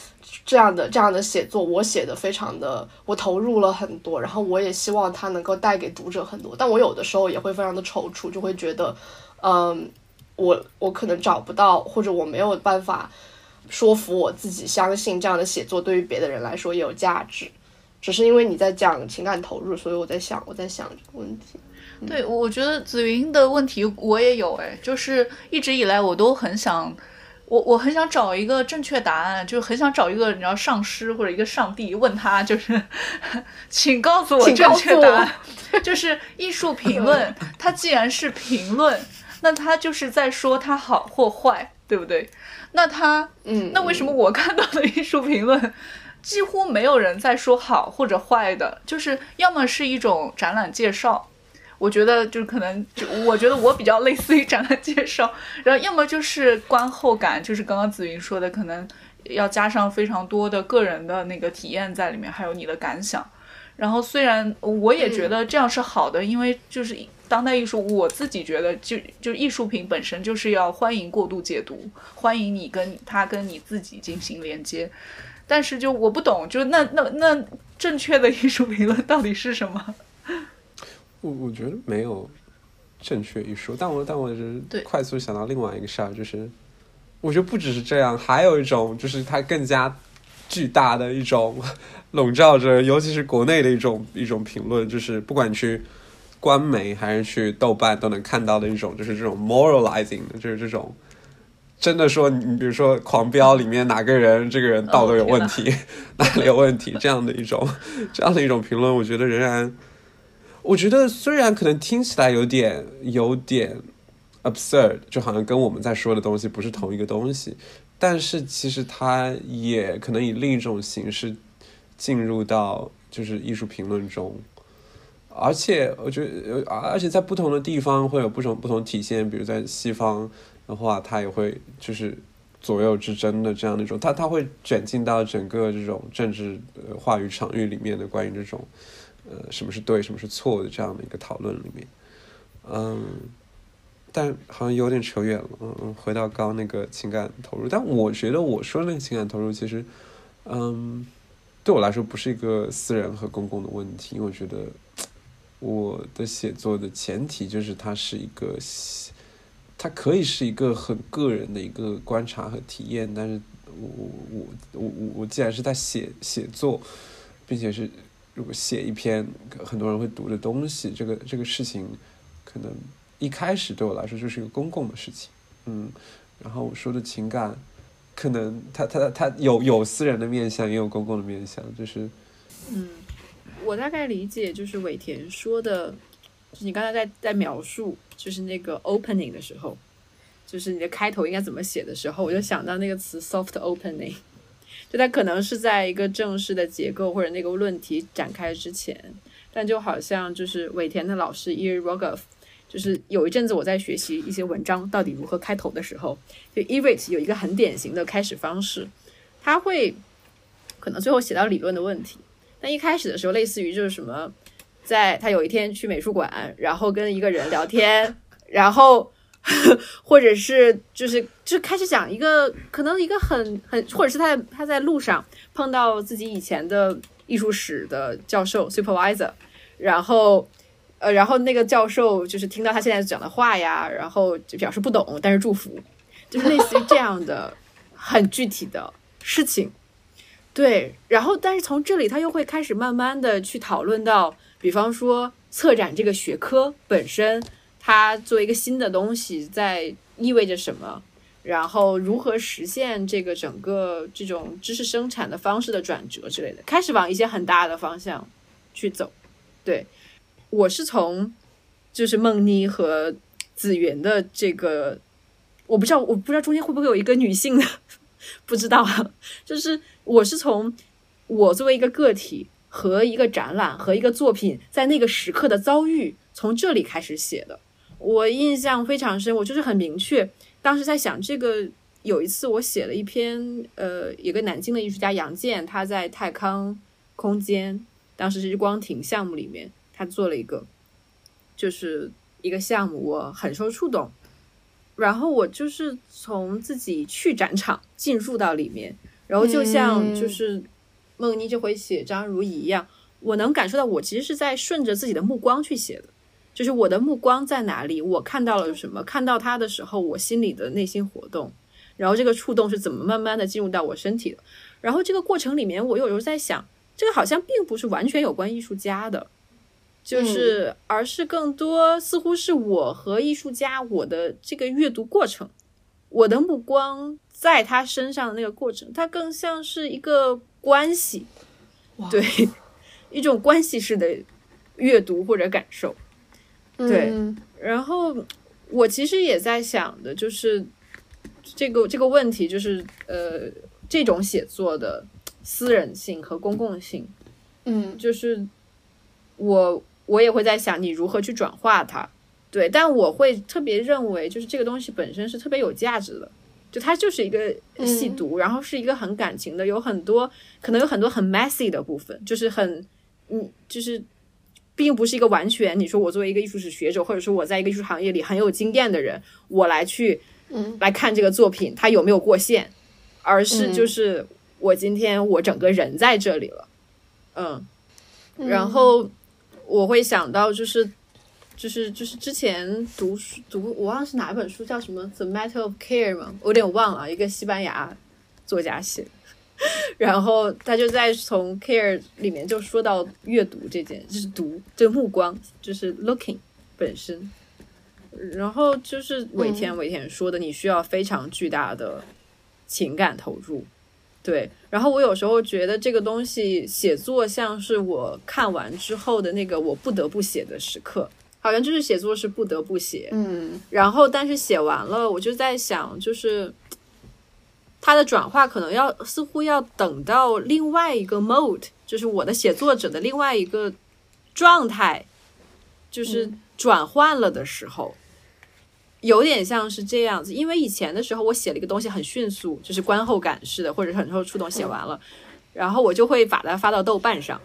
这样的这样的写作，我写的非常的，我投入了很多，然后我也希望它能够带给读者很多，但我有的时候也会非常的踌躇，就会觉得，嗯，我我可能找不到，或者我没有办法说服我自己相信这样的写作对于别的人来说也有价值。只是因为你在讲情感投入，所以我在想，我在想这个问题。嗯、 对，我觉得紫云的问题我也有，哎，就是一直以来我都很想。我我很想找一个正确答案，就是很想找一个你知道上师或者一个上帝，问他就是请告诉我正确答案。就是艺术评论它既然是评论，那它就是在说它好或坏，对不对？那它嗯，那为什么我看到的艺术评论几乎没有人在说好或者坏的，就是要么是一种展览介绍，我觉得就是可能就我觉得我比较类似于展览介绍，然后要么就是观后感，就是刚刚紫云说的，可能要加上非常多的个人的那个体验在里面，还有你的感想。然后虽然我也觉得这样是好的，嗯、因为就是当代艺术，我自己觉得就就艺术品本身就是要欢迎过度解读，欢迎你跟它跟你自己进行连接。但是就我不懂，就那那那正确的艺术评论到底是什么？ 我我觉得没有正确一说，但我但我是快速想到另外一个事儿，就是我觉得不只是这样，还有一种就是它更加巨大的一种笼罩着，尤其是国内的一种一种评论，就是不管去官媒还是去豆瓣都能看到的一种，就是这种 moralizing， 就是这种真的说你比如说狂飙里面哪个人这个人道德有问题、哦、哪里有问题，这样的一种这样的一种评论，我觉得仍然。我觉得虽然可能听起来有点有点 absurd， 就好像跟我们在说的东西不是同一个东西，但是其实它也可能以另一种形式进入到就是艺术评论中，而且我觉得而且在不同的地方会有不同不同体现，比如在西方的话，它也会就是左右之争的这样的一种，它它会卷进到整个这种政治、呃、话语场域里面的关于这种。呃，什么是对，什么是错的这样的一个讨论里面，嗯，但好像有点扯远了，嗯，回到刚刚那个情感投入，但我觉得我说的那个情感投入，其实，嗯，对我来说不是一个私人和公共的问题，因为我觉得我的写作的前提就是它是一个，它可以是一个很个人的一个观察和体验，但是我我我我我既然是在写写作，并且是。如果写一篇很多人会读的东西，这个这个事情可能一开始对我来说就是一个公共的事情，嗯，然后我说的情感可能它它它有有私人的面向，也有公共的面向，就是嗯，我大概理解就是尾田说的，就是你刚才在在描述就是那个 opening 的时候，就是你的开头应该怎么写的时候，我就想到那个词 soft opening。就它可能是在一个正式的结构或者那个论题展开之前，但就好像就是尾田的老师 Iri Rogoff， 就是有一阵子我在学习一些文章到底如何开头的时候，就 Iri 有一个很典型的开始方式，他会可能最后写到理论的问题，但一开始的时候类似于就是什么，在他有一天去美术馆，然后跟一个人聊天，然后或者是就是就开始讲一个可能一个很很或者是他他在路上碰到自己以前的艺术史的教授 supervisor， 然后呃然后那个教授就是听到他现在讲的话呀，然后就表示不懂，但是祝福，就是类似于这样的很具体的事情。对，然后但是从这里他又会开始慢慢的去讨论到，比方说策展这个学科本身它作为一个新的东西在意味着什么，然后如何实现这个整个这种知识生产的方式的转折之类的，开始往一些很大的方向去走。对，我是从就是梦妮和子源的这个，我不知道我不知道中间会不会有一个女性的不知道啊，就是我是从我作为一个个体和一个展览和一个作品在那个时刻的遭遇，从这里开始写的。我印象非常深，我就是很明确，当时在想这个，有一次我写了一篇，呃，有个南京的艺术家杨健，他在泰康空间，当时是日光亭项目里面，他做了一个，就是一个项目，我很受触动。然后我就是从自己去展场进入到里面， 然后就像就是梦妮这回写张如仪一样，我能感受到我其实是在顺着自己的目光去写的，就是我的目光在哪里，我看到了什么，看到它的时候我心里的内心活动，然后这个触动是怎么慢慢的进入到我身体的。然后这个过程里面我有时候在想，这个好像并不是完全有关艺术家的，就是、嗯、而是更多似乎是我和艺术家我的这个阅读过程，我的目光在他身上的那个过程，它更像是一个关系，对，一种关系式的阅读或者感受，对、嗯、然后我其实也在想的就是这个这个问题，就是呃这种写作的私人性和公共性， 嗯， 就是我我也会在想你如何去转化它，对，但我会特别认为就是这个东西本身是特别有价值的，就它就是一个细读、嗯、然后是一个很感情的，有很多可能有很多很 messy 的部分，就是很嗯就是并不是一个完全你说我作为一个艺术史学者或者说我在一个艺术行业里很有经验的人我来去嗯来看这个作品它有没有过线，而是就是我今天我整个人在这里了，嗯，然后我会想到就是就是就是之前读读我忘了是哪本书，叫什么 The Matter of Care 吗？我有点忘了，一个西班牙作家写的，然后他就在从 care 里面就说到阅读这件，就是读这个目光，就是 looking 本身，然后就是尾田尾田说的，你需要非常巨大的情感投入，对，然后我有时候觉得这个东西写作像是我看完之后的那个我不得不写的时刻，好像就是写作是不得不写， 嗯， 然后但是写完了我就在想，就是它的转化可能要似乎要等到另外一个 mode， 就是我的写作者的另外一个状态就是转换了的时候、嗯、有点像是这样子。因为以前的时候我写了一个东西很迅速，就是观后感式的或者很受触动写完了、嗯、然后我就会把它发到豆瓣上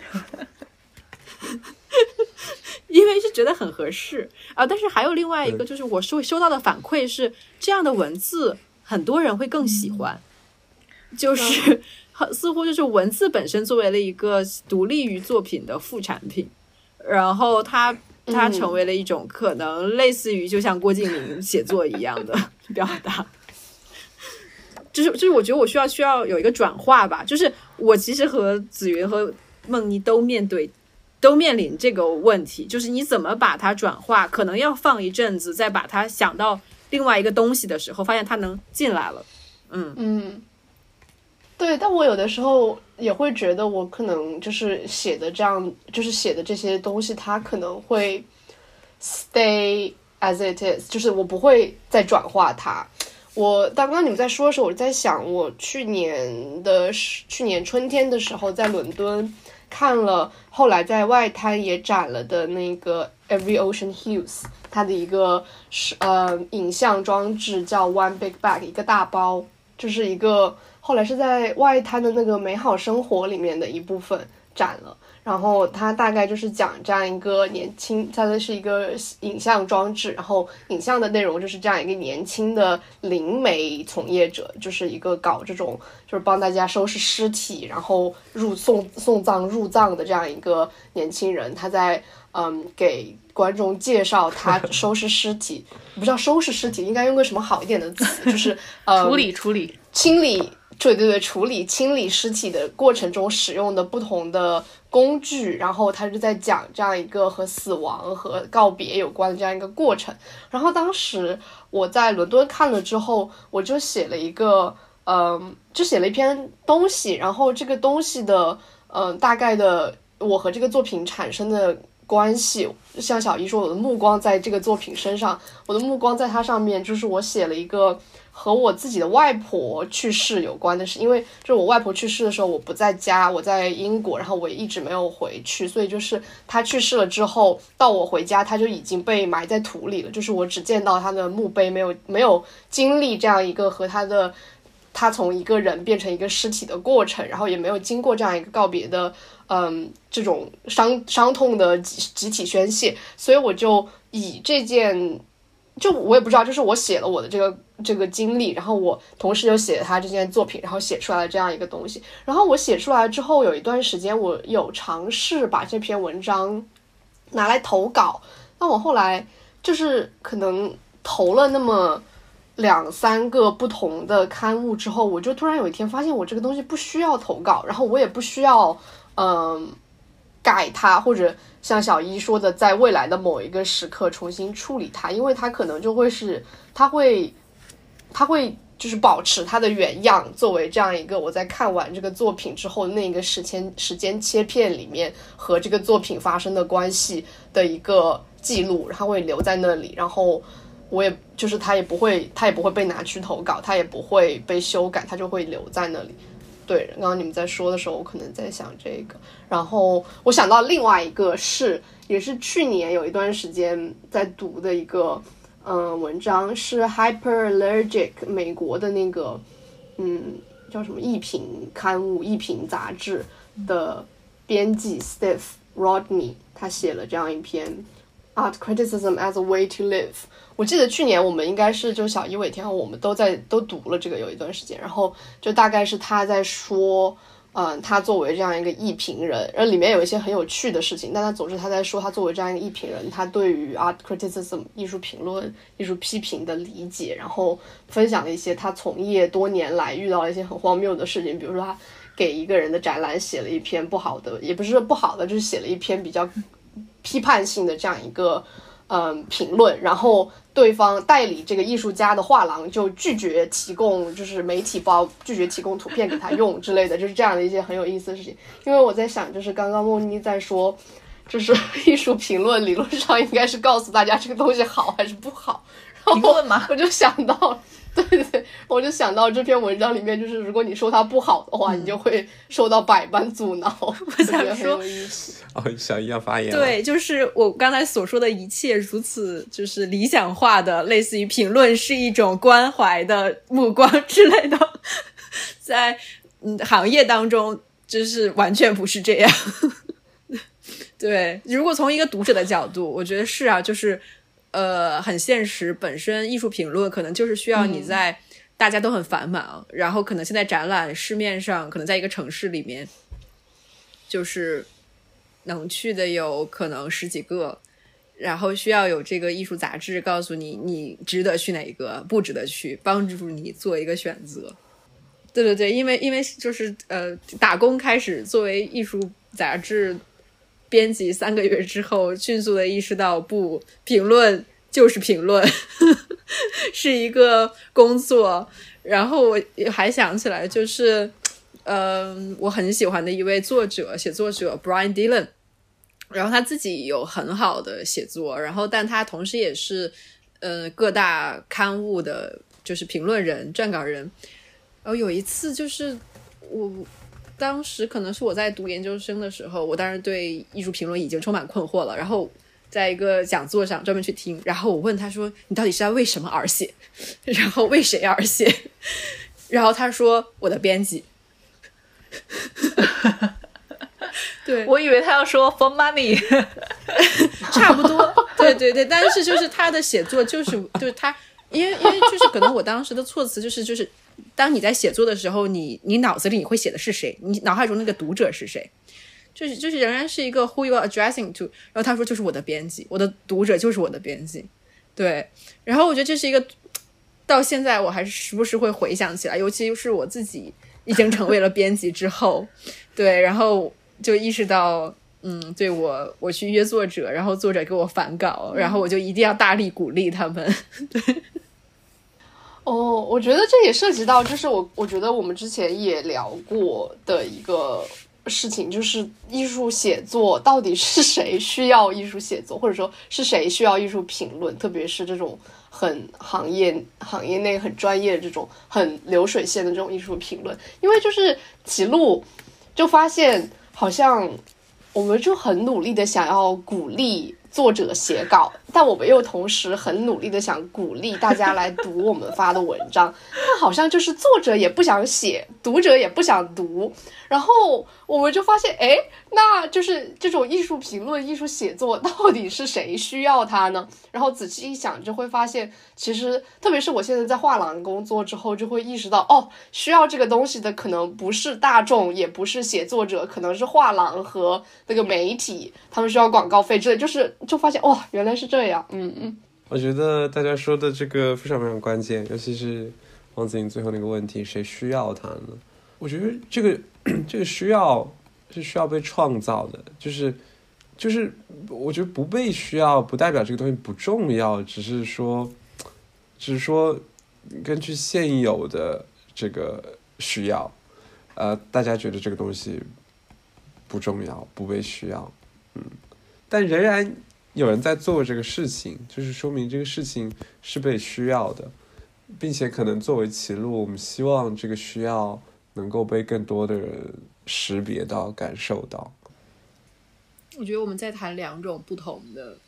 因为是觉得很合适啊。但是还有另外一个就是我收收到的反馈是这样的文字很多人会更喜欢，就是似乎就是文字本身作为了一个独立于作品的副产品，然后它它成为了一种可能类似于就像郭敬明写作一样的表达，就是就是我觉得我需要需要有一个转化吧，就是我其实和紫云和梦妮都面对都面临这个问题，就是你怎么把它转化，可能要放一阵子再把它想到另外一个东西的时候发现它能进来了。嗯嗯，对，但我有的时候也会觉得我可能就是写的这样就是写的这些东西它可能会 stay as it is， 就是我不会再转化它。我刚刚你们在说的时候我在想，我去年的去年春天的时候在伦敦看了后来在外滩也展了的那个 Every Ocean Hues， 它的一个呃影像装置叫 One Big Bag， 一个大包，就是一个后来是在外滩的那个美好生活里面的一部分展了。然后它大概就是讲这样一个年轻，它的是一个影像装置，然后影像的内容就是这样一个年轻的灵媒从业者，就是一个搞这种就是帮大家收拾尸体然后入送送葬入葬的这样一个年轻人，他在嗯给观众介绍他收拾尸体不知道收拾尸体应该用个什么好一点的词，就是呃处理处理清理对对对处理清理尸体的过程中使用的不同的工具，然后他是在讲这样一个和死亡和告别有关的这样一个过程。然后当时我在伦敦看了之后，我就写了一个嗯，就写了一篇东西，然后这个东西的嗯大概的我和这个作品产生的关系，像小姨说我的目光在这个作品身上，我的目光在它上面，就是我写了一个和我自己的外婆去世有关的事。因为就是我外婆去世的时候我不在家，我在英国，然后我也一直没有回去，所以就是她去世了之后到我回家她就已经被埋在土里了，就是我只见到她的墓碑，没有没有经历这样一个和她的她从一个人变成一个尸体的过程，然后也没有经过这样一个告别的嗯，这种伤伤痛的集集体宣泄，所以我就以这件就我也不知道，就是我写了我的这个这个经历，然后我同时又写了他这件作品，然后写出来了这样一个东西。然后我写出来之后，有一段时间我有尝试把这篇文章拿来投稿，那我后来就是可能投了那么两三个不同的刊物之后，我就突然有一天发现我这个东西不需要投稿，然后我也不需要嗯、呃、改它，或者像小一说的在未来的某一个时刻重新处理它，因为它可能就会是它会它会就是保持它的原样，作为这样一个我在看完这个作品之后那个时间时间切片里面和这个作品发生的关系的一个记录，它会留在那里，然后我也就是它也不会它也不会被拿去投稿，它也不会被修改，它就会留在那里。对，刚刚你们在说的时候我可能在想这个，然后我想到另外一个是也是去年有一段时间在读的一个嗯文章，是 Hyperallergic 美国的那个嗯叫什么艺评刊物艺评杂志的编辑 Steve Rodney， 他写了这样一篇 Art Criticism as a Way to Live。我记得去年我们应该是就小一伟天我们都在都读了这个有一段时间，然后就大概是他在说嗯，他作为这样一个艺评人，然后里面有一些很有趣的事情，但他总之他在说他作为这样一个艺评人，他对于 art criticism 艺术评论艺术批评的理解，然后分享了一些他从业多年来遇到了一些很荒谬的事情，比如说他给一个人的展览写了一篇不好的，也不是不好的，就是写了一篇比较批判性的这样一个嗯评论，然后对方代理这个艺术家的画廊就拒绝提供就是媒体包，拒绝提供图片给他用之类的，就是这样的一些很有意思的事情。因为我在想，就是刚刚梦妮在说，就是艺术评论理论上应该是告诉大家这个东西好还是不好， 评论嘛， 我就想到对对对，我就想到这篇文章里面，就是如果你说它不好的话，嗯、你就会受到百般阻挠。 我想说， 哦，小易要发言了。 对，就是我刚才所说的一切如此就是理想化的，类似于评论是一种关怀的目光之类的，在嗯行业当中，就是完全不是这样。对，如果从一个读者的角度，我觉得是啊，就是。呃，很现实，本身艺术评论可能就是需要你在、嗯、大家都很繁忙，然后可能现在展览市面上可能在一个城市里面就是能去的有可能十几个，然后需要有这个艺术杂志告诉你你值得去哪一个，不值得去，帮助你做一个选择。对对对，因为因为就是呃打工开始作为艺术杂志编辑三个月之后，迅速的意识到不，评论就是评论是一个工作。然后我还想起来就是嗯、呃，我很喜欢的一位作者写作者 Brian Dillon， 然后他自己有很好的写作，然后但他同时也是呃各大刊物的就是评论人撰稿人。然后有一次就是我当时可能是我在读研究生的时候，我当时对艺术评论已经充满困惑了，然后在一个讲座上专门去听，然后我问他说你到底是要为什么而写，然后为谁而写，然后他说我的编辑。对， 我以为他要说 for money。 差不多，对对对，但是就是他的写作就是就是他因为因为就是可能我当时的措辞就是就是当你在写作的时候，你你脑子里你会写的是谁，你脑海中那个读者是谁，就是就是仍然是一个 who you are addressing to。 然后他说就是我的编辑，我的读者就是我的编辑。对，然后我觉得这是一个到现在我还是时不时会回想起来，尤其是我自己已经成为了编辑之后，对，然后就意识到嗯，对，我我去约作者，然后作者给我返稿，然后我就一定要大力鼓励他们。对， 哦，我觉得这也涉及到，就是我我觉得我们之前也聊过的一个事情，就是艺术写作到底是谁需要艺术写作，或者说是谁需要艺术评论，特别是这种很行业行业内很专业的这种很流水线的这种艺术评论。因为就是齐路就发现好像我们就很努力的想要鼓励作者写稿， 但我们又同时很努力的想鼓励大家来读我们发的文章，但好像就是作者也不想写，读者也不想读，然后我们就发现，哎，那就是这种艺术评论、艺术写作到底是谁需要它呢？然后仔细一想，就会发现，其实特别是我现在在画廊工作之后，就会意识到，哦，需要这个东西的可能不是大众，也不是写作者，可能是画廊和那个媒体，他们需要广告费之类，就是就发现，哇、哦，原来是这样。嗯嗯， 我觉得大家说的这个非常非常关键，尤其是王子莹最后那个问题，谁需要它呢？我觉得这个这个需要是需要被创造的，就是就是我觉得不被需要不代表这个东西不重要，只是说只是说根据现有的这个需要，呃，大家觉得这个东西不重要，不被需要，嗯，但仍然有人在做这个事情，就是说明这个事情是被需要的，并且可能作为歧路，我们希望这个需要能够被更多的人识别到、感受到。 我觉得我们在谈两种不同的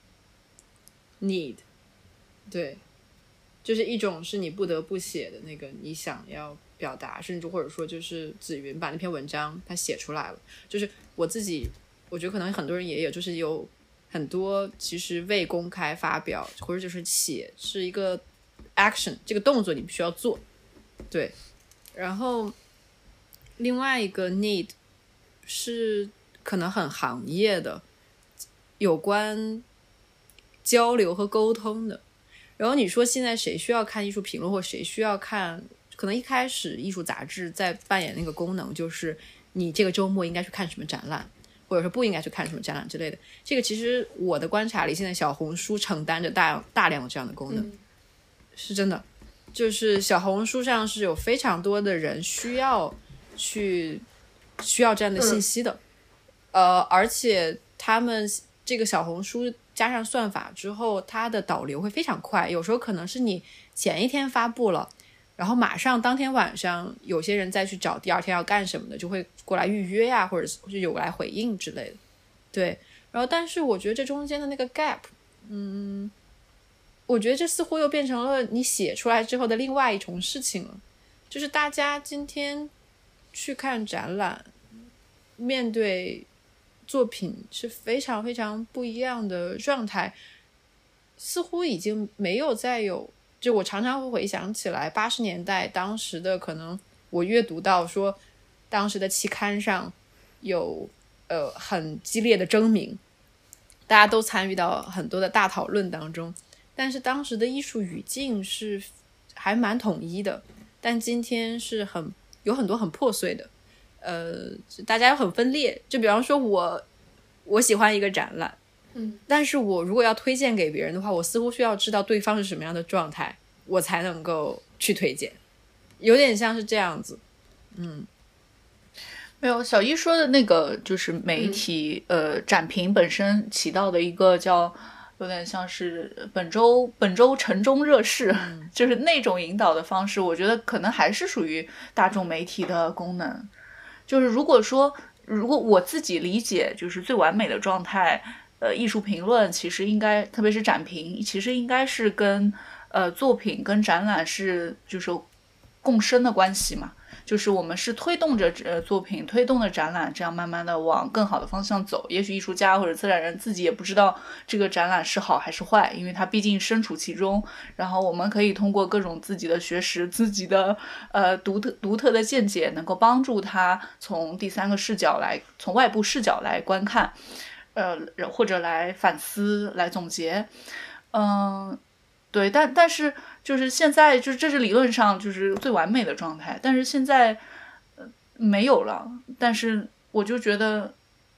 need， 对，就是一种是你不得不写的那个你想要表达，甚至或者说就是子云把那篇文章他写出来了，就是我自己我觉得可能很多人也有，就是有很多其实未公开发表或者就是写是一个 action， 这个动作你必须要做，对，然后另外一个 need 是可能很行业的，有关交流和沟通的。然后你说现在谁需要看艺术评论，或谁需要看，可能一开始艺术杂志在扮演那个功能，就是你这个周末应该去看什么展览，或者说不应该去看什么展览之类的。这个其实我的观察里，现在小红书承担着大大量的这样的功能、嗯、是真的，就是小红书上是有非常多的人需要去需要这样的信息的、嗯、呃，而且他们这个小红书加上算法之后，它的导流会非常快，有时候可能是你前一天发布了，然后马上当天晚上有些人再去找第二天要干什么的，就会过来预约呀、啊，或者是有来回应之类的。对，然后但是我觉得这中间的那个 gap， 嗯，我觉得这似乎又变成了你写出来之后的另外一重事情了，就是大家今天去看展览，面对作品是非常非常不一样的状态，似乎已经没有再有，就我常常会回想起来八十年代当时的，可能我阅读到说当时的期刊上有呃很激烈的争鸣，大家都参与到很多的大讨论当中，但是当时的艺术语境是还蛮统一的，但今天是很有很多很破碎的，呃，大家又很分裂。就比方说我我喜欢一个展览，嗯，但是我如果要推荐给别人的话，我似乎需要知道对方是什么样的状态，我才能够去推荐，有点像是这样子。嗯， 没有，小一说的那个就是媒体、嗯、呃展评本身起到的一个叫有点像是本周本周城中热事、嗯、就是那种引导的方式，我觉得可能还是属于大众媒体的功能。就是如果说如果我自己理解就是最完美的状态，呃艺术评论其实应该特别是展评其实应该是跟呃作品跟展览是就是共生的关系嘛，就是我们是推动着呃作品推动着展览，这样慢慢的往更好的方向走。也许艺术家或者策展人自己也不知道这个展览是好还是坏，因为他毕竟身处其中，然后我们可以通过各种自己的学识自己的呃独特独特的见解，能够帮助他从第三个视角来从外部视角来观看，呃或者来反思来总结。嗯，对，但但是就是现在就是这是理论上就是最完美的状态，但是现在、呃、没有了。但是我就觉得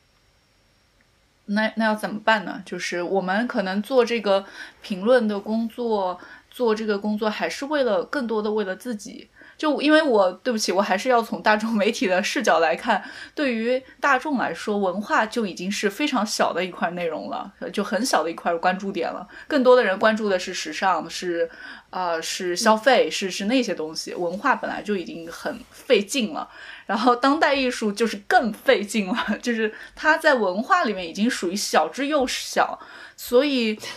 那那要怎么办呢？就是我们可能做这个评论的工作做这个工作还是为了更多的为了自己，就因为我对不起我还是要从大众媒体的视角来看，对于大众来说文化就已经是非常小的一块内容了，就很小的一块关注点了，更多的人关注的是时尚是呃是消费是是那些东西，文化本来就已经很费劲了，然后当代艺术就是更费劲了，就是它在文化里面已经属于小之又小，所以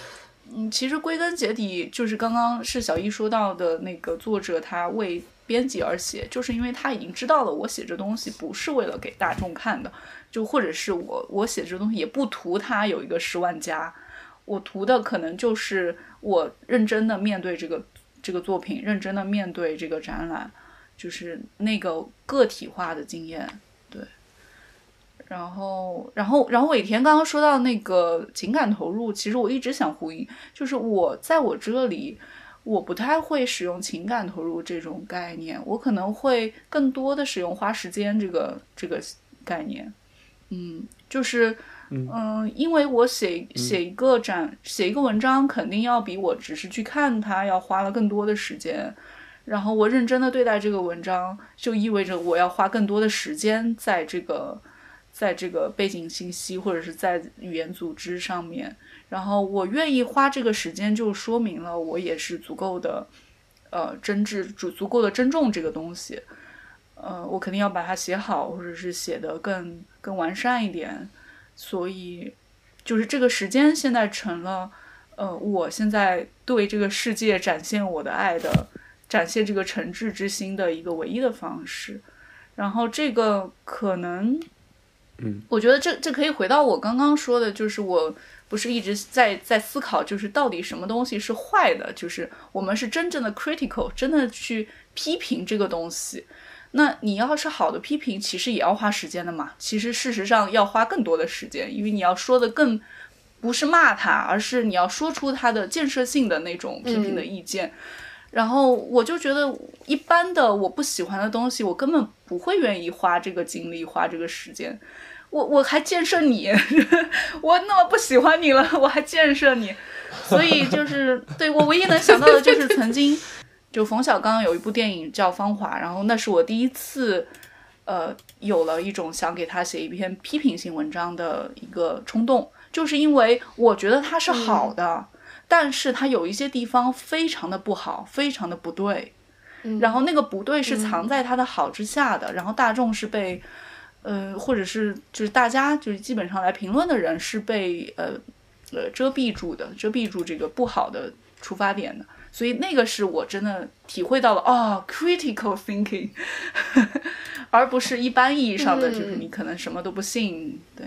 嗯，其实归根结底就是刚刚是小易说到的那个作者，他为编辑而写，就是因为他已经知道了我写这东西不是为了给大众看的，就或者是我我写这东西也不图他有一个十万加，我图的可能就是我认真的面对这个这个作品，认真的面对这个展览，就是那个个体化的经验。对，然后然后然后伟田刚刚说到那个情感投入，其实我一直想呼应，就是我在我这里我不太会使用情感投入这种概念，我可能会更多的使用花时间这个这个概念。嗯，就是嗯、呃，因为我写写一个展、嗯、写一个文章肯定要比我只是去看它要花了更多的时间，然后我认真的对待这个文章就意味着我要花更多的时间在这个在这个背景信息或者是在语言组织上面，然后我愿意花这个时间就说明了我也是足够的呃真挚足足够的珍重这个东西，呃我肯定要把它写好，或者是写得更更完善一点，所以就是这个时间现在成了呃我现在对这个世界展现我的爱的展现这个诚挚之心的一个唯一的方式。然后这个可能嗯， 我觉得这这可以回到我刚刚说的，就是我不是一直在在思考，就是到底什么东西是坏的，就是我们是真正的 critical， 真的去批评这个东西。那你要是好的批评，其实也要花时间的嘛。其实事实上要花更多的时间，因为你要说的更不是骂他，而是你要说出他的建设性的那种批评的意见。嗯，然后我就觉得一般的我不喜欢的东西，我根本不会愿意花这个精力花这个时间。我我还建设你我那么不喜欢你了我还建设你，所以就是对我唯一能想到的就是曾经就冯小刚有一部电影叫《芳华》，然后那是我第一次呃有了一种想给他写一篇批评性文章的一个冲动，就是因为我觉得他是好的、嗯、但是他有一些地方非常的不好，非常的不对、嗯、然后那个不对是藏在他的好之下的、嗯、然后大众是被呃，或者是就是大家就是基本上来评论的人是被呃呃遮蔽住的，遮蔽住这个不好的出发点的，所以那个是我真的体会到了哦 critical thinking 而不是一般意义上的、嗯、就是你可能什么都不信。对，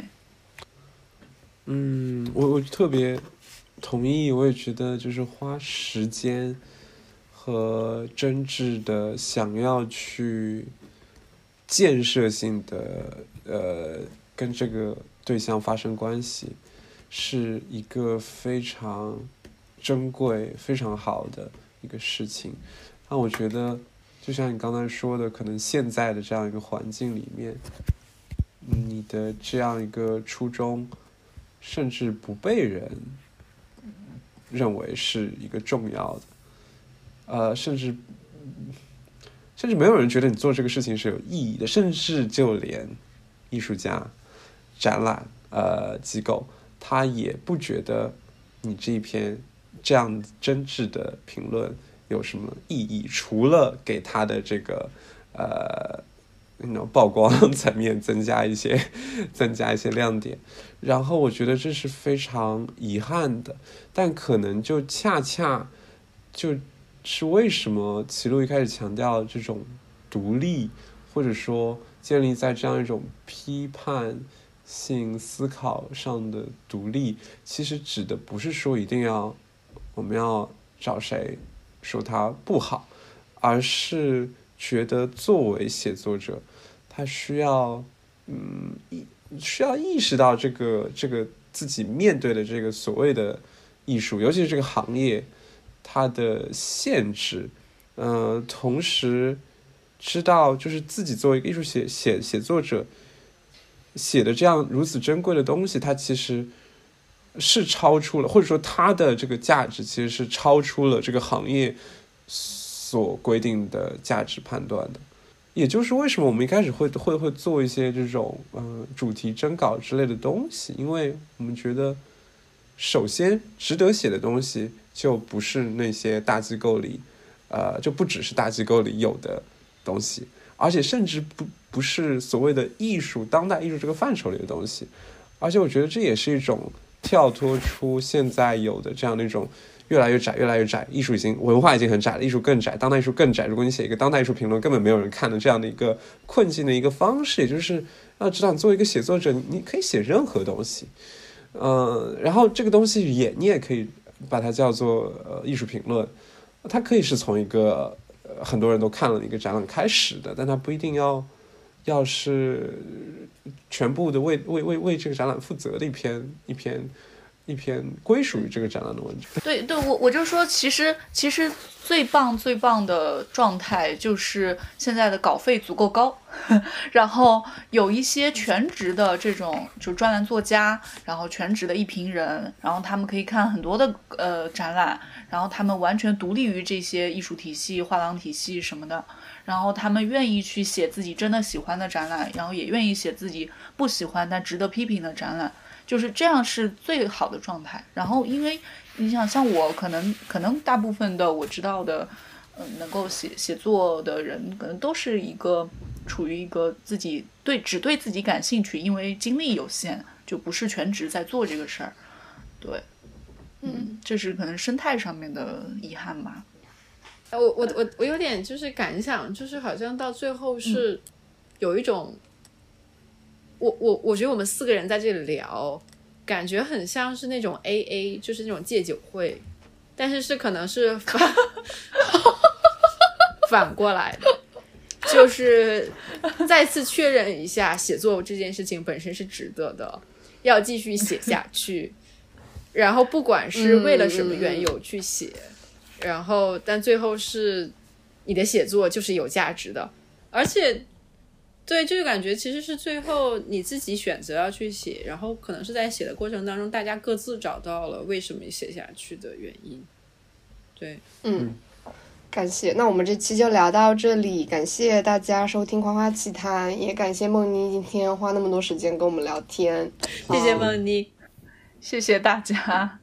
嗯，我我特别同意，我也觉得就是花时间和真挚的想要去建设性的呃跟这个对象发生关系是一个非常珍贵非常好的一个事情。那我觉得就像你刚才说的，可能现在的这样一个环境里面，你的这样一个初衷甚至不被人认为是一个重要的，呃甚至甚至没有人觉得你做这个事情是有意义的，甚至就连艺术家、展览呃机构，他也不觉得你这一篇这样真挚的评论有什么意义，除了给他的这个呃曝光层面增加一些增加一些亮点。然后我觉得这是非常遗憾的，但可能就恰恰就是为什么齐路一开始强调这种独立，或者说建立在这样一种批判性思考上的独立，其实指的不是说一定要我们要找谁说他不好，而是觉得作为写作者，他需要嗯需要意识到这个这个自己面对的这个所谓的艺术，尤其是这个行业它的限制，呃，同时知道就是自己作为一个艺术写写写作者写的这样如此珍贵的东西，它其实是超出了，或者说它的这个价值其实是超出了这个行业所规定的价值判断的。也就是为什么我们一开始会会会做一些这种呃主题征稿之类的东西，因为我们觉得首先值得写的东西就不是那些大机构里呃就不只是大机构里有的东西，而且甚至不不是所谓的艺术当代艺术这个范畴里的东西，而且我觉得这也是一种跳脱出现在有的这样的一种越来越窄越来越窄，艺术已经文化已经很窄了，艺术更窄，当代艺术更窄，如果你写一个当代艺术评论根本没有人看的这样的一个困境的一个方式，也就是要知道你作为一个写作者，你可以写任何东西，呃，然后这个东西也你也可以把它叫做呃艺术评论，它可以是从一个、呃、很多人都看了的一个展览开始的，但它不一定要要是全部的为为为为这个展览负责的一篇一篇一篇归属于这个展览的文章。 对对，我我就说，其实其实最棒最棒的状态就是现在的稿费足够高，然后有一些全职的这种就专栏作家，然后全职的艺评人，然后他们可以看很多的呃展览，然后他们完全独立于这些艺术体系、画廊体系什么的。然后他们愿意去写自己真的喜欢的展览，然后也愿意写自己不喜欢但值得批评的展览，就是这样是最好的状态。然后因为你想像我可能可能大部分的我知道的呃能够写写作的人可能都是一个处于一个自己对只对自己感兴趣，因为精力有限就不是全职在做这个事儿。对，嗯，这是可能生态上面的遗憾吧。 我我我我有点就是感想，就是好像到最后是有一种，嗯、我我我觉得我们四个人在这里聊，感觉很像是那种 A A， 就是那种戒酒会，但是是可能是反反过来的，就是再次确认一下写作这件事情本身是值得的，要继续写下去，然后不管是为了什么缘由去写。嗯然后但最后是你的写作就是有价值的，而且对这个感觉其实是最后你自己选择要去写，然后可能是在写的过程当中大家各自找到了为什么写下去的原因。对， 嗯，感谢，那我们这期就聊到这里，感谢大家收听夸夸奇谈，也感谢梦妮今天花那么多时间跟我们聊天。 谢谢梦妮， 谢谢大家。